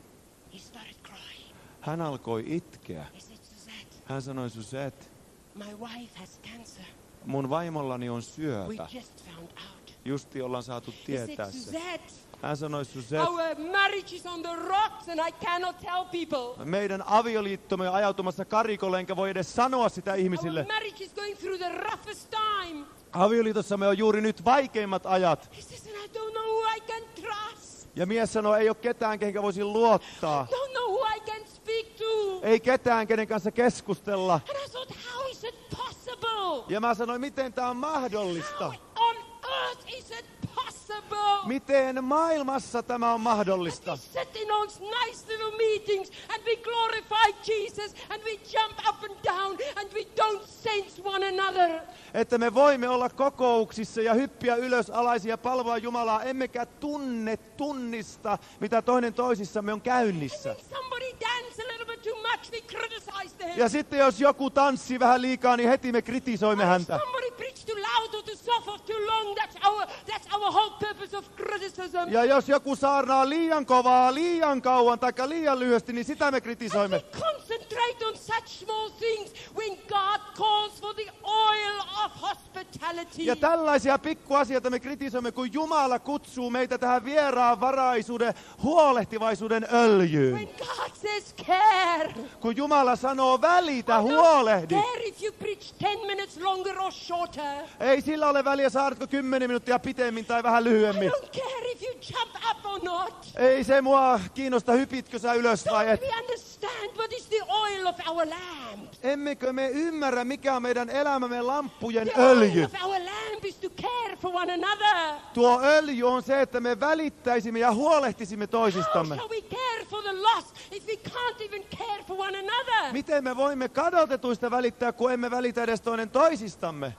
He started crying. Hän alkoi itkeä. He said, Suzette, Hän sanoi, Suzette, my wife has cancer. mun vaimollani on We syöpä. just found out. Justi ollaan saatu He said, tietää se. Suzette, Hän sanoi, Suzette, our marriage is on the rocks and I cannot tell people. meidän avioliittomme on ajautumassa karikolle, enkä voi edes sanoa sitä ihmisille. Our marriage is going through the roughest time. Avioliitossamme on juuri nyt vaikeimmat ajat. He says, and I don't know who I can trust. Ja mies sanoi, ei ole ketään, kenkä voisin luottaa. Don't know who I can speak to. Ei ketään, kenen kanssa keskustella. And I thought, how is it possible? Ja mä sanoin, miten tämä on mahdollista? How on earth is it possible? Miten maailmassa tämä on mahdollista? We sit in those nice little meetings and we glorify Jesus and we jump up and down and we don't sense one another. Että me voimme olla kokouksissa ja hyppiä ylös alaisia ja palvoa Jumalaa, emmekä tunne, tunnista, mitä toinen toisissamme on käynnissä. When somebody dance a little bit too much, we criticize them. Ja sitten jos joku tanssii vähän liikaa, niin heti me kritisoimme If häntä. somebody preach too loud or too soft or too long, that's our, that's our whole purpose of criticism. Ja jos joku saarnaa liian kovaa, liian kauan tai liian lyhyesti, niin sitä me And kritisoimme. we concentrate on such small things when God calls for the oil of hospitality. Ja tällaisia pikkuasioita me kritisoimme, kun Jumala kutsuu meitä tähän vieraanvaraisuuden, huolehtivaisuuden öljyyn. When God says care. Kun Jumala sanoo välitä, huolehdi. Care if you preach ten minutes longer or shorter. Ei sillä ole väliä, saatko kymmenen minuuttia pitemmin tai vähän I lyhyemmin. don't care if you jump up or not. Ei se mua kiinnosta, hypitkö sä ylös vai Don't et. we understand what is the oil of our lamp? Emmekö me ymmärrä, mikä on meidän elämämme lamppujen The oil öljy? of our lamp is to care for one another. Tuo öljy on se, että me välittäisimme ja huolehtisimme How toisistamme. shall we care for the lost if we can't even care for one another? Miten me voimme kadotetuista välittää, kun emme välitä edes toinen toisistamme?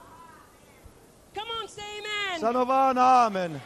Come on, say amen. Sano vaan aamen.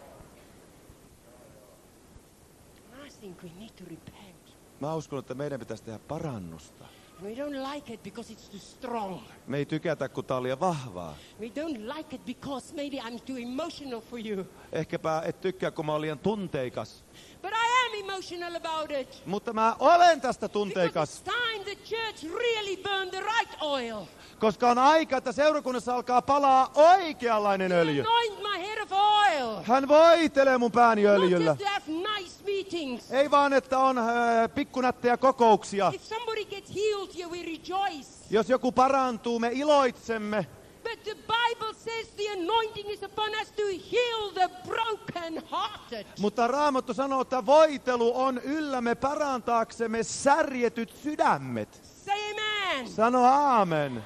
I think we need to repent. Mä uskon, että meidän pitäisi tehdä parannusta. And we don't like it because it's too strong. Me ei tykätä, kun tää on liian vahvaa. We don't like it because maybe I'm too emotional for you. Ehkäpä et tykkää, kun mä oon liian tunteikas. But I am emotional about it. Mutta mä olen tästä Because tunteikas, it's time the church really burn the right oil. koska on aika, että seurakunnassa alkaa palaa oikeanlainen öljy. Anoint my head of oil. Hän voitelee mun pääni Not öljyllä. just to have nice meetings. Ei vaan, että on äh, pikkunättejä kokouksia. If somebody gets healed here, we rejoice. Jos joku parantuu, me iloitsemme. But the Bible says the anointing is upon us to heal the broken-hearted. Mutta Raamattu sanoo, että voitelu on yllämme parantaaksemme särjetyt sydämet. Say amen. Sano aamen.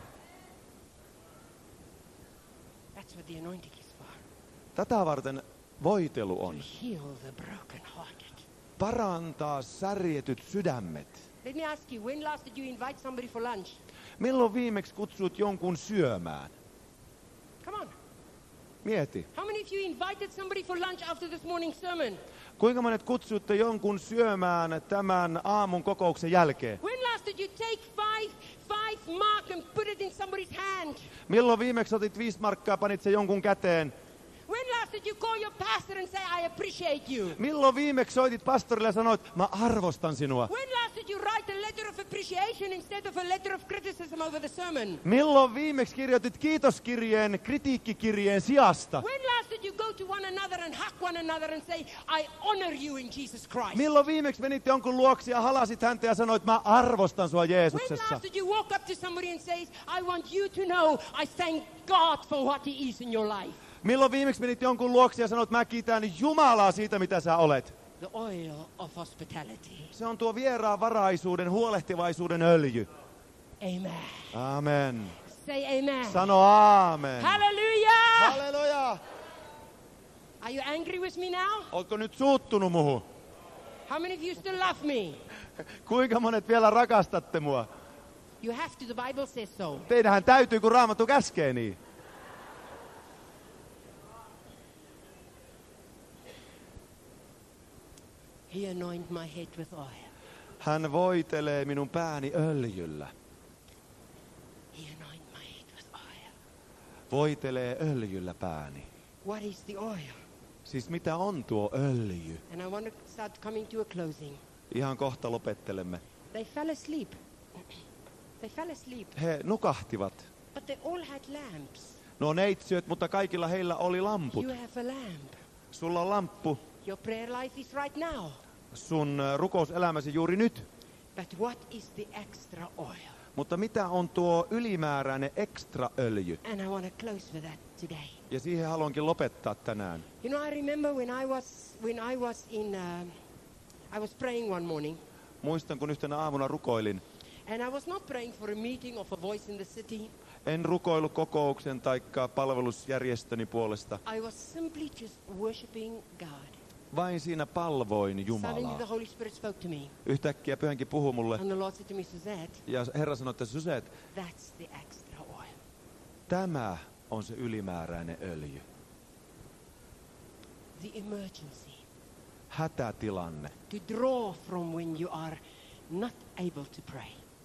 That's what the anointing is for. Tätä varten voitelu To on. heal the broken-hearted. Parantaa särjetyt sydämet. Let me ask you, when last did you invite somebody for lunch? Milloin viimeksi kutsut jonkun syömään? Come on. Mieti. How many of you invited somebody for lunch after this morning sermon? Kuinka monet kutsutte jonkun syömään tämän aamun kokouksen jälkeen? When last did you take five, five mark and put it in somebody's hand? Milloin viimeksi otit viisi markkaa, panit se jonkun käteen? When last did you call your pastor and say, I appreciate you? Milloin viimeksi soitit pastorille ja sanoit, mä arvostan sinua? When last did you write a letter of appreciation instead of a letter of criticism over the sermon? Milloin viimeksi kirjoitit kiitoskirjeen kritiikkikirjeen sijasta? When last did you go to one another and hug one another and say, I honor you in Jesus Christ? Milloin viimeksi menit jonkun luoksi ja halasit häntä ja sanoit, mä arvostan sua When Jeesuksessa? last did you walk up to somebody and say, I want you to know I thank God for what he is in your life? Milloin viimeksi menit jonkun luoksi ja sanoit, mä kiitän Jumalaa siitä, mitä sä olet? The oil of hospitality. Se on tuo vieraanvaraisuuden, huolehtivaisuuden öljy. Amen. Amen. Say amen. Sano aamen. Hallelujah! Halleluja! Are you angry with me now? Ootko nyt suuttunut muhun? How many of you still love me? Kuinka monet vielä rakastatte mua? You have to, the Bible says so. Teidähän täytyy, kun Raamattu käskee niin. He anointed my head with oil. Hän voitelee minun pääni öljyllä. He anointed my head with oil. Voitelee öljyllä pääni. What is the oil? Siis mitä on tuo öljy? And I want to start coming to a closing. Ihan kohta lopettelemme. They fell asleep. They fell asleep. He nukahtivat. But they all had lamps. No neitsyöt, mutta kaikilla heillä oli lamput. You have a lamp. Sulla on lamppu. Your prayer life is right now. Sun rukouselämäsi juuri nyt. But what is the extra oil? Mutta mitä on tuo ylimääräinen ekstra öljy? And I want to close with that today. Ja siihen haluankin lopettaa tänään. You know, I remember when I was when I was in uh, I was praying one morning, Muistan, kun yhtenä aamuna rukoilin. and I was not praying for a meeting of a voice in the city. En rukoillut kokouksen tai palvelusjärjestöni puolesta. I was simply just worshiping God. Vain siinä palvoin Suddenly the Jumalaa. Holy Spirit spoke to me, Yhtäkkiä Pyhänkin puhui mulle. and the Lord said to me, Suzette, Ja Herra sanoi, että Suset, that's the extra oil. tämä on se ylimääräinen öljy. The emergency. Hätätilanne. To draw from when you are not able to pray.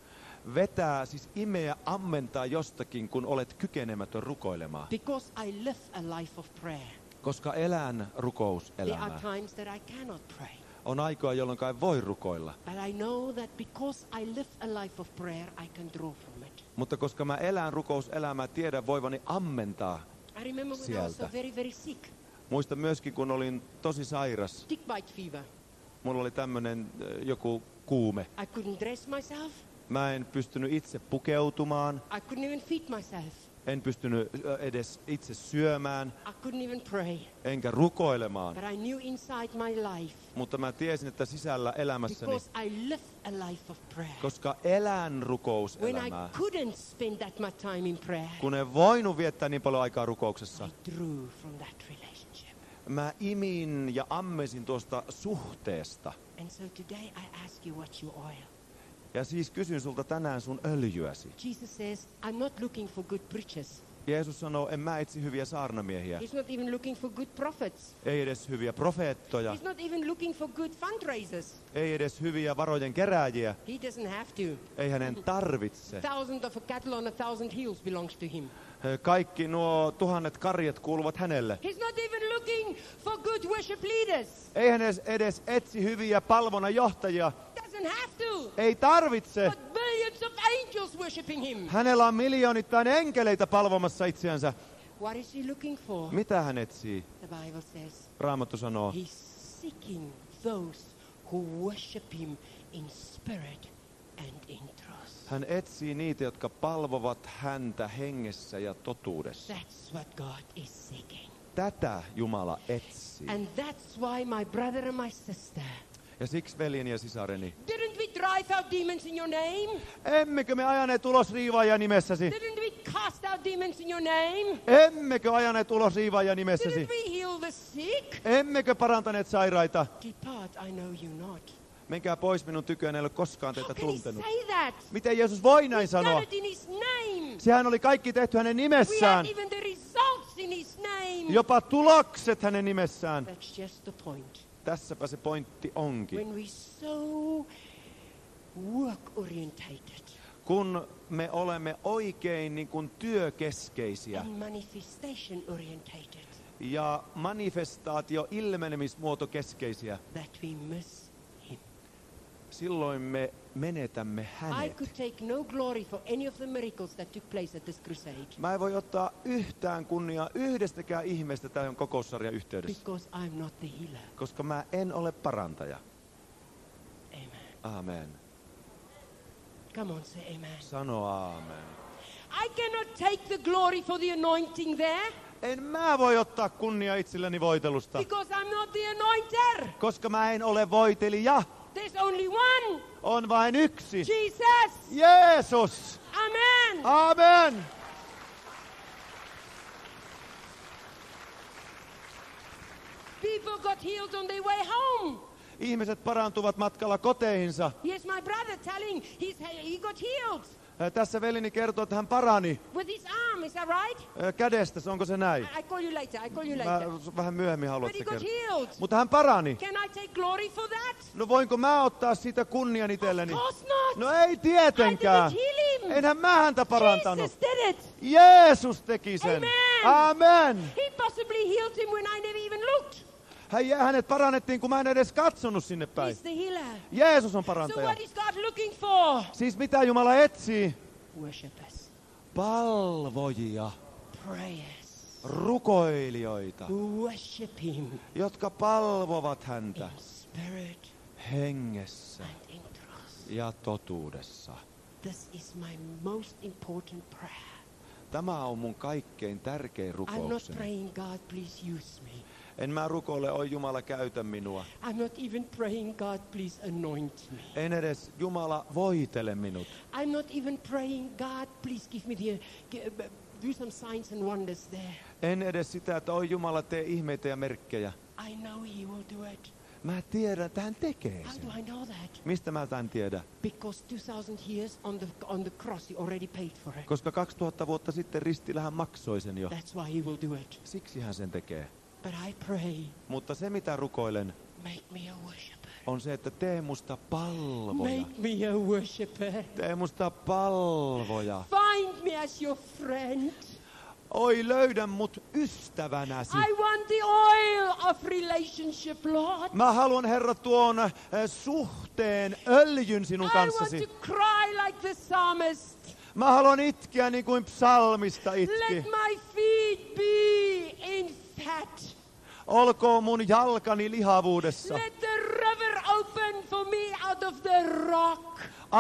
Vetää, siis imeä, ammentaa jostakin, kun olet kykenemätön rukoilemaan. Because I live a life of prayer. Koska elän There are rukouselämää. times that I cannot pray. On aikoja, jolloin ei voi rukoilla. But I know that because I live a life of prayer, I can draw from it. Mutta koska mä elän rukouselämää, tiedän voivani ammentaa. I remember when I was so Sieltä. very, very sick. Muistan myöskin, kun olin tosi sairas. Tick bite fever. Mulla oli tämmönen äh, joku kuume. I couldn't dress myself. Mä en pystynyt itse pukeutumaan. I couldn't even feed myself. En pystynyt äh, edes itse syömään. I couldn't even pray. Enkä rukoilemaan. But I knew inside my life, Mutta mä tiesin, että sisällä elämässäni, because I live a life of prayer. koska elän When I rukouselämää, couldn't spend that much time in prayer, kun en voinut viettää niin paljon aikaa rukouksessa, I drew from that relationship. mä imin ja ammesin tuosta suhteesta. And so today I ask you, what's your oil? Ja siis kysyn sulta tänään sun öljyäsi. Jesus says, I'm not looking for good preachers. Jeesus sanoo, en mä etsi hyviä saarnamiehiä, He's not even looking for good prophets. ei edes hyviä profeettoja, He's not even looking for good fundraisers. ei edes hyviä varojen kerääjiä, He doesn't have to. ei hänen tarvitse. Thousand of a cattle on a thousand hills belongs to him. Kaikki nuo tuhannet karjat kuuluvat hänelle. He's not even looking for good worship leaders. Ei hän edes, edes etsi hyviä palvonnan johtajia, Doesn't have to. ei tarvitse. But billions of angels worshiping him. Hänellä on miljoonittain enkeleitä palvomassa itseänsä. What is he looking for? Mitä hän etsii? The Bible says Raamattu sanoo, he's seeking those who worship him in spirit and in truth. hän etsii niitä, jotka palvovat häntä hengessä ja totuudessa. That's what God is seeking. Tätä Jumala etsii. And that's why my brother and my sister, Ja siksi veljeni ja sisareni, didn't we drive out demons in your name? emmekö me ajaneet ulos riivaajia nimessäsi? Didn't we cast out demons in your name? Emmekö ajaneet ulos riivaajia nimessäsi? Didn't we heal the sick? Emmekö parantaneet sairaita? Depart, I know you not. Menkää pois minun tyköni, en ole koskaan How teitä can he tuntenut. say that? Miten Jeesus voi näin He's done sanoa? it in his name. Sehän oli kaikki tehty hänen We nimessään. had even the results in his name. name. Jopa tulokset hänen nimessään. That's just the point. Tässäpä se pointti onkin. When we're so work-orientated Kun me olemme oikein niin kuin työkeskeisiä and manifestation-orientated, ja manifestaatio ilmenemismuotokeskeisiä, that we miss him. silloin me menetämme I hänet. could take no glory for any of the miracles that took place at this crusade Mä en voi ottaa yhtään kunniaa yhdestäkään ihmeestä tämän kokoussarjan yhteydessä, because I'm not the healer. koska mä en ole parantaja. Amen. Aamen. Come on, say amen. Sano aamen. I cannot take the glory for the anointing there En mä voi ottaa kunniaa itselleni voitelusta, because I'm not the anointer. koska mä en ole voitelija. There's only one, On vain yksi. Jesus. Jeesus. Amen. Aamen. People got healed on their way home. Ihmiset parantuvat matkalla koteihinsa. Yes, my brother telling he's, he got healed Ää, Tässä velini kertoo, että hän parani with his arm. Is that right? ää, kädestä, onko se näin? I, I call you later. I call you Mä later. vähän myöhemmin haluan, But he että got kertoo. healed. Mutta hän parani. Can I take glory for that? No voinko mä ottaa siitä kunnian itselleni? Of course not. No ei tietenkään. I didn't heal him. Enhän mä häntä parantanut. Jesus did it. Jeesus teki sen. Amen. Amen. He possibly healed him when I never even looked. Hän, hänet parannettiin, kun mä en edes katsonut sinne He's päin. the healer. Jeesus on So parantaja. what is God looking for? Siis mitä Jumala etsii? Worshippers, Palvojia, prayers, rukoilijoita, worship him jotka palvovat häntä in spirit hengessä and in truth. ja totuudessa. This is my most important prayer. Tämä on mun kaikkein tärkein I'm not rukoukseni. praying, God, please use me. En mä rukoile, oi Jumala, käytä minua. I'm not even praying, God, please anoint me. En edes, Jumala, voitele minut. I'm not even praying, God, please give me the, gi- do some signs and wonders there. En edes sitä, että oi Jumala, tee ihmeitä ja merkkejä. I know he will do it. Mä tiedän, että hän tekee How sen. do I know that? Mistä mä tämän tiedän? Because two thousand years on the, on the cross, he already paid for it. Koska kaksituhatta vuotta sitten ristillä hän maksoi sen jo. That's why he will do it. Siksi hän sen tekee. But I pray, Mutta se, mitä rukoilen, make me a worshipper. on se, että tee musta palvoja. Make me a worshipper. Tee musta palvoja. Find me as your friend. Oi, löydä mut ystävänäsi. I want the oil of relationship, Lord. Mä haluan, Herra, tuon äh, suhteen öljyn sinun I want kanssasi. to cry like the psalmist. Mä haluan itkeä niin kuin psalmista itki. Let my feet be in fat. Olkoon mun jalkani lihavuudessa. Let the river open for me out of the rock.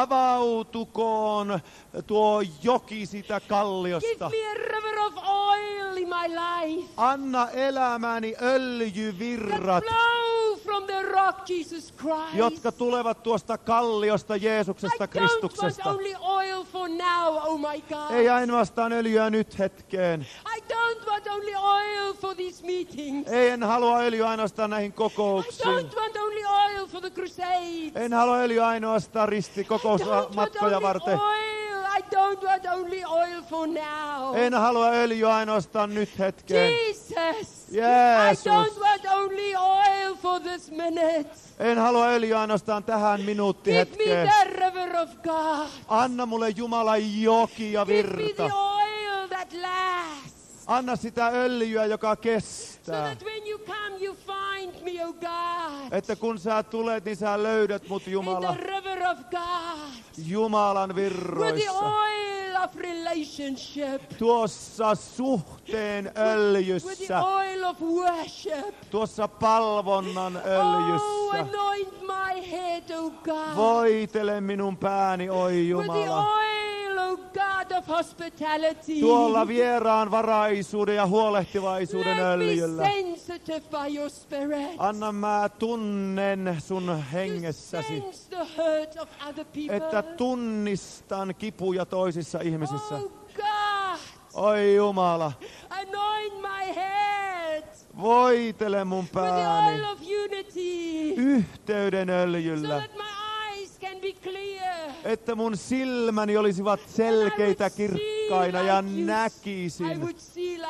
Avautukoon tuo joki sitä Give kalliosta. me a river of oil in my life. Anna elämäni That öljyvirrat, flow from the rock, Jesus Christ. jotka tulevat tuosta kalliosta Jeesuksesta I don't want Kristuksesta. only oil for now, oh my God. Ei ainoastaan öljyä nyt hetkeen. I don't want only oil for these meetings. Ei, en halua öljyä ainoastaan näihin I kokouksiin. don't want only oil for the crusades. En halua öljyä ainoastaan I don't want ristikokousmatkoja only varten. oil. I don't want only oil for now. En halua öljyä ainoastaan nyt hetkeen. Jesus. Jeesus. I don't want only oil for this minute. En halua öljyä ainoastaan tähän Give me minuuttihetkeen. the river of God. Anna mulle Jumala joki ja Give me the virta. oil that lasts. Anna sitä öljyä, joka So kestää. that when you come, you find me, oh God. Että kun sä tulet, niin sä löydät mut In Jumala the river of God. Jumalan With the virroissa. oil of relationship. Tuossa suhteen With the öljyssä. oil of worship. Tuossa palvonnan Oh, öljyssä. anoint my head, oh God. Voitele minun pääni, oi With the Jumala. oil, oh God, of hospitality. Tuolla vieraan varaisuuden ja huolehtivaisuuden Let me öljyllä. sensitive by your spirit. Anna mä tunnen sun To hengessäsi, sense the hurt of other people. että tunnistan kipuja toisissa ihmisissä. Oh God, Oi Jumala, anoint my head voitele mun with the pääni oil of unity. yhteyden So öljyllä, that my eyes can be clear. että mun silmäni olisivat And I selkeitä would see kirkkaina ja like you- I näkisin. would see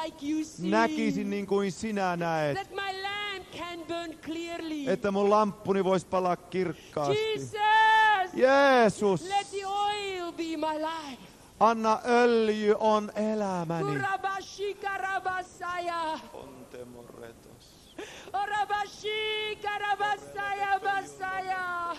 like you see. näkisin niin kuin sinä näet. That my lamp can burn clearly. Että mun lamppuni vois palaa kirkkaasti. Jesus, Jeesus, let the oil be my life. anna öljy on elämäni. Kurabashi karabasaya. Orabashi karabasaya basaya.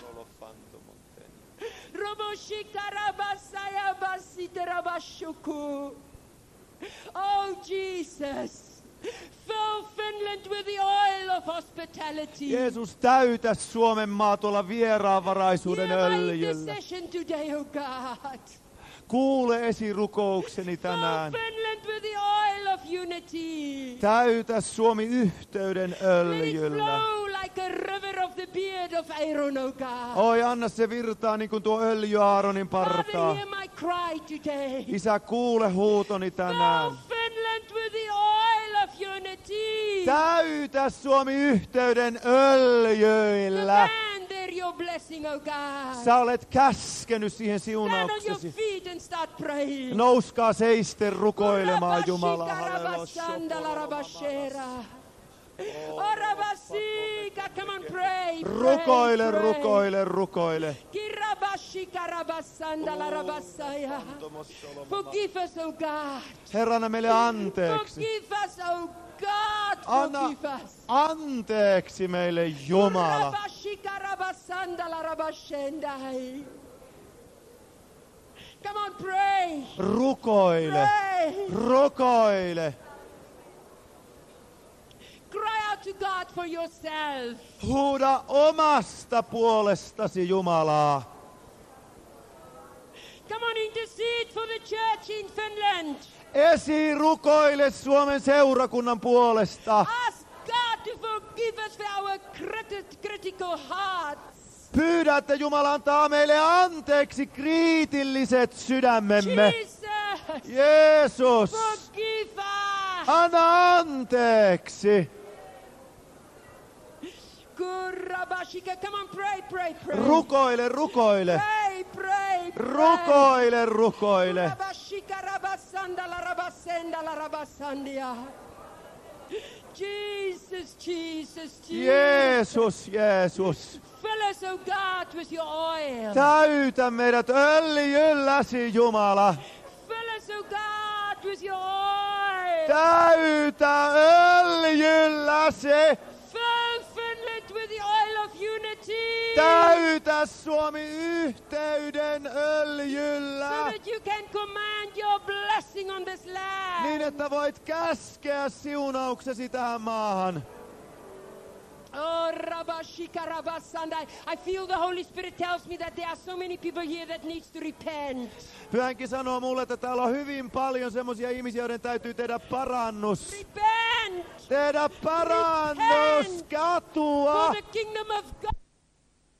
Roboshi karabasaya basiterabashuku. Oh Jesus, fill Finland with the oil of hospitality. Jeesus, täytä Suomen maa tuolla vieraanvaraisuuden Hear my öljyllä. intercession today, oh God. Kuule esirukoukseni tänään. Fill Finland with the oil of unity. Täytä Suomi yhteyden Let it öljyllä. flow like a river of the beard of Aaron, oh God. Oi, anna se virtaa niin kuin tuo öljy Aaronin Father, partaa. hear my cry today. Isä, kuule huutoni tänään. Fill Finland with the oil of unity. Täytä Suomi yhteyden öljyillä. Command there your blessing, oh God. Sä olet käskenyt siihen Stand on your siunauksesi. feet and start praying. Nouskaa seisten rukoilemaan Rabashi Jumalaa. karabasanda la rabashera. Orabasika, come on, pray, pray, Rukoile, pray. rukoile, rukoile. Kirabashi karabasanda la rabasaya. Forgive us, oh God. Herra, anna meille anteeksi. Forgive us, oh God. Anna Forgive us. anteeksi meille, Jumala. Rabashi karabasanda la rabashendai. Come on, pray. Rukoile, Pray. rukoile. Cry out to God for yourself. Huuda omasta puolestasi Jumalaa. Come on, intercede for the church in Finland. Esirukoile Suomen seurakunnan puolesta. Ask God to forgive us for our criti- critical hearts. Pyydä, että Jumala antaa meille anteeksi kriitilliset sydämemme. Jesus, Jeesus, forgive us. anna anteeksi. Kurabashika, come on, pray, pray, pray. Rukoile, rukoile. Pray, pray, pray. Rukoile, rukoile. Kurabashika rabasanda la rabasenda la rabasandia. Jesus, Jesus, Jesus. Jeesus, Jeesus. Fill us, oh God, with your oil. Täytä meidät öljylläsi, Jumala. Fill us, oh God, with your oil. Täytä öljylläsi. Fill Finland with the oil of unity. Täytä Suomi yhteyden So öljyllä. that you can command your blessing on this land. Niin, että voit käskeä siunauksesi tähän maahan. Oh, Rabashika Rabasanda. I feel the Holy Spirit tells me that there are so many people here that needs to repent. Pyhänkin sanoo mulle, että täällä on hyvin paljon semmoisia ihmisiä, joiden täytyy tehdä parannus. Repent Tehdä parannus, Repent. katua. for the kingdom of God.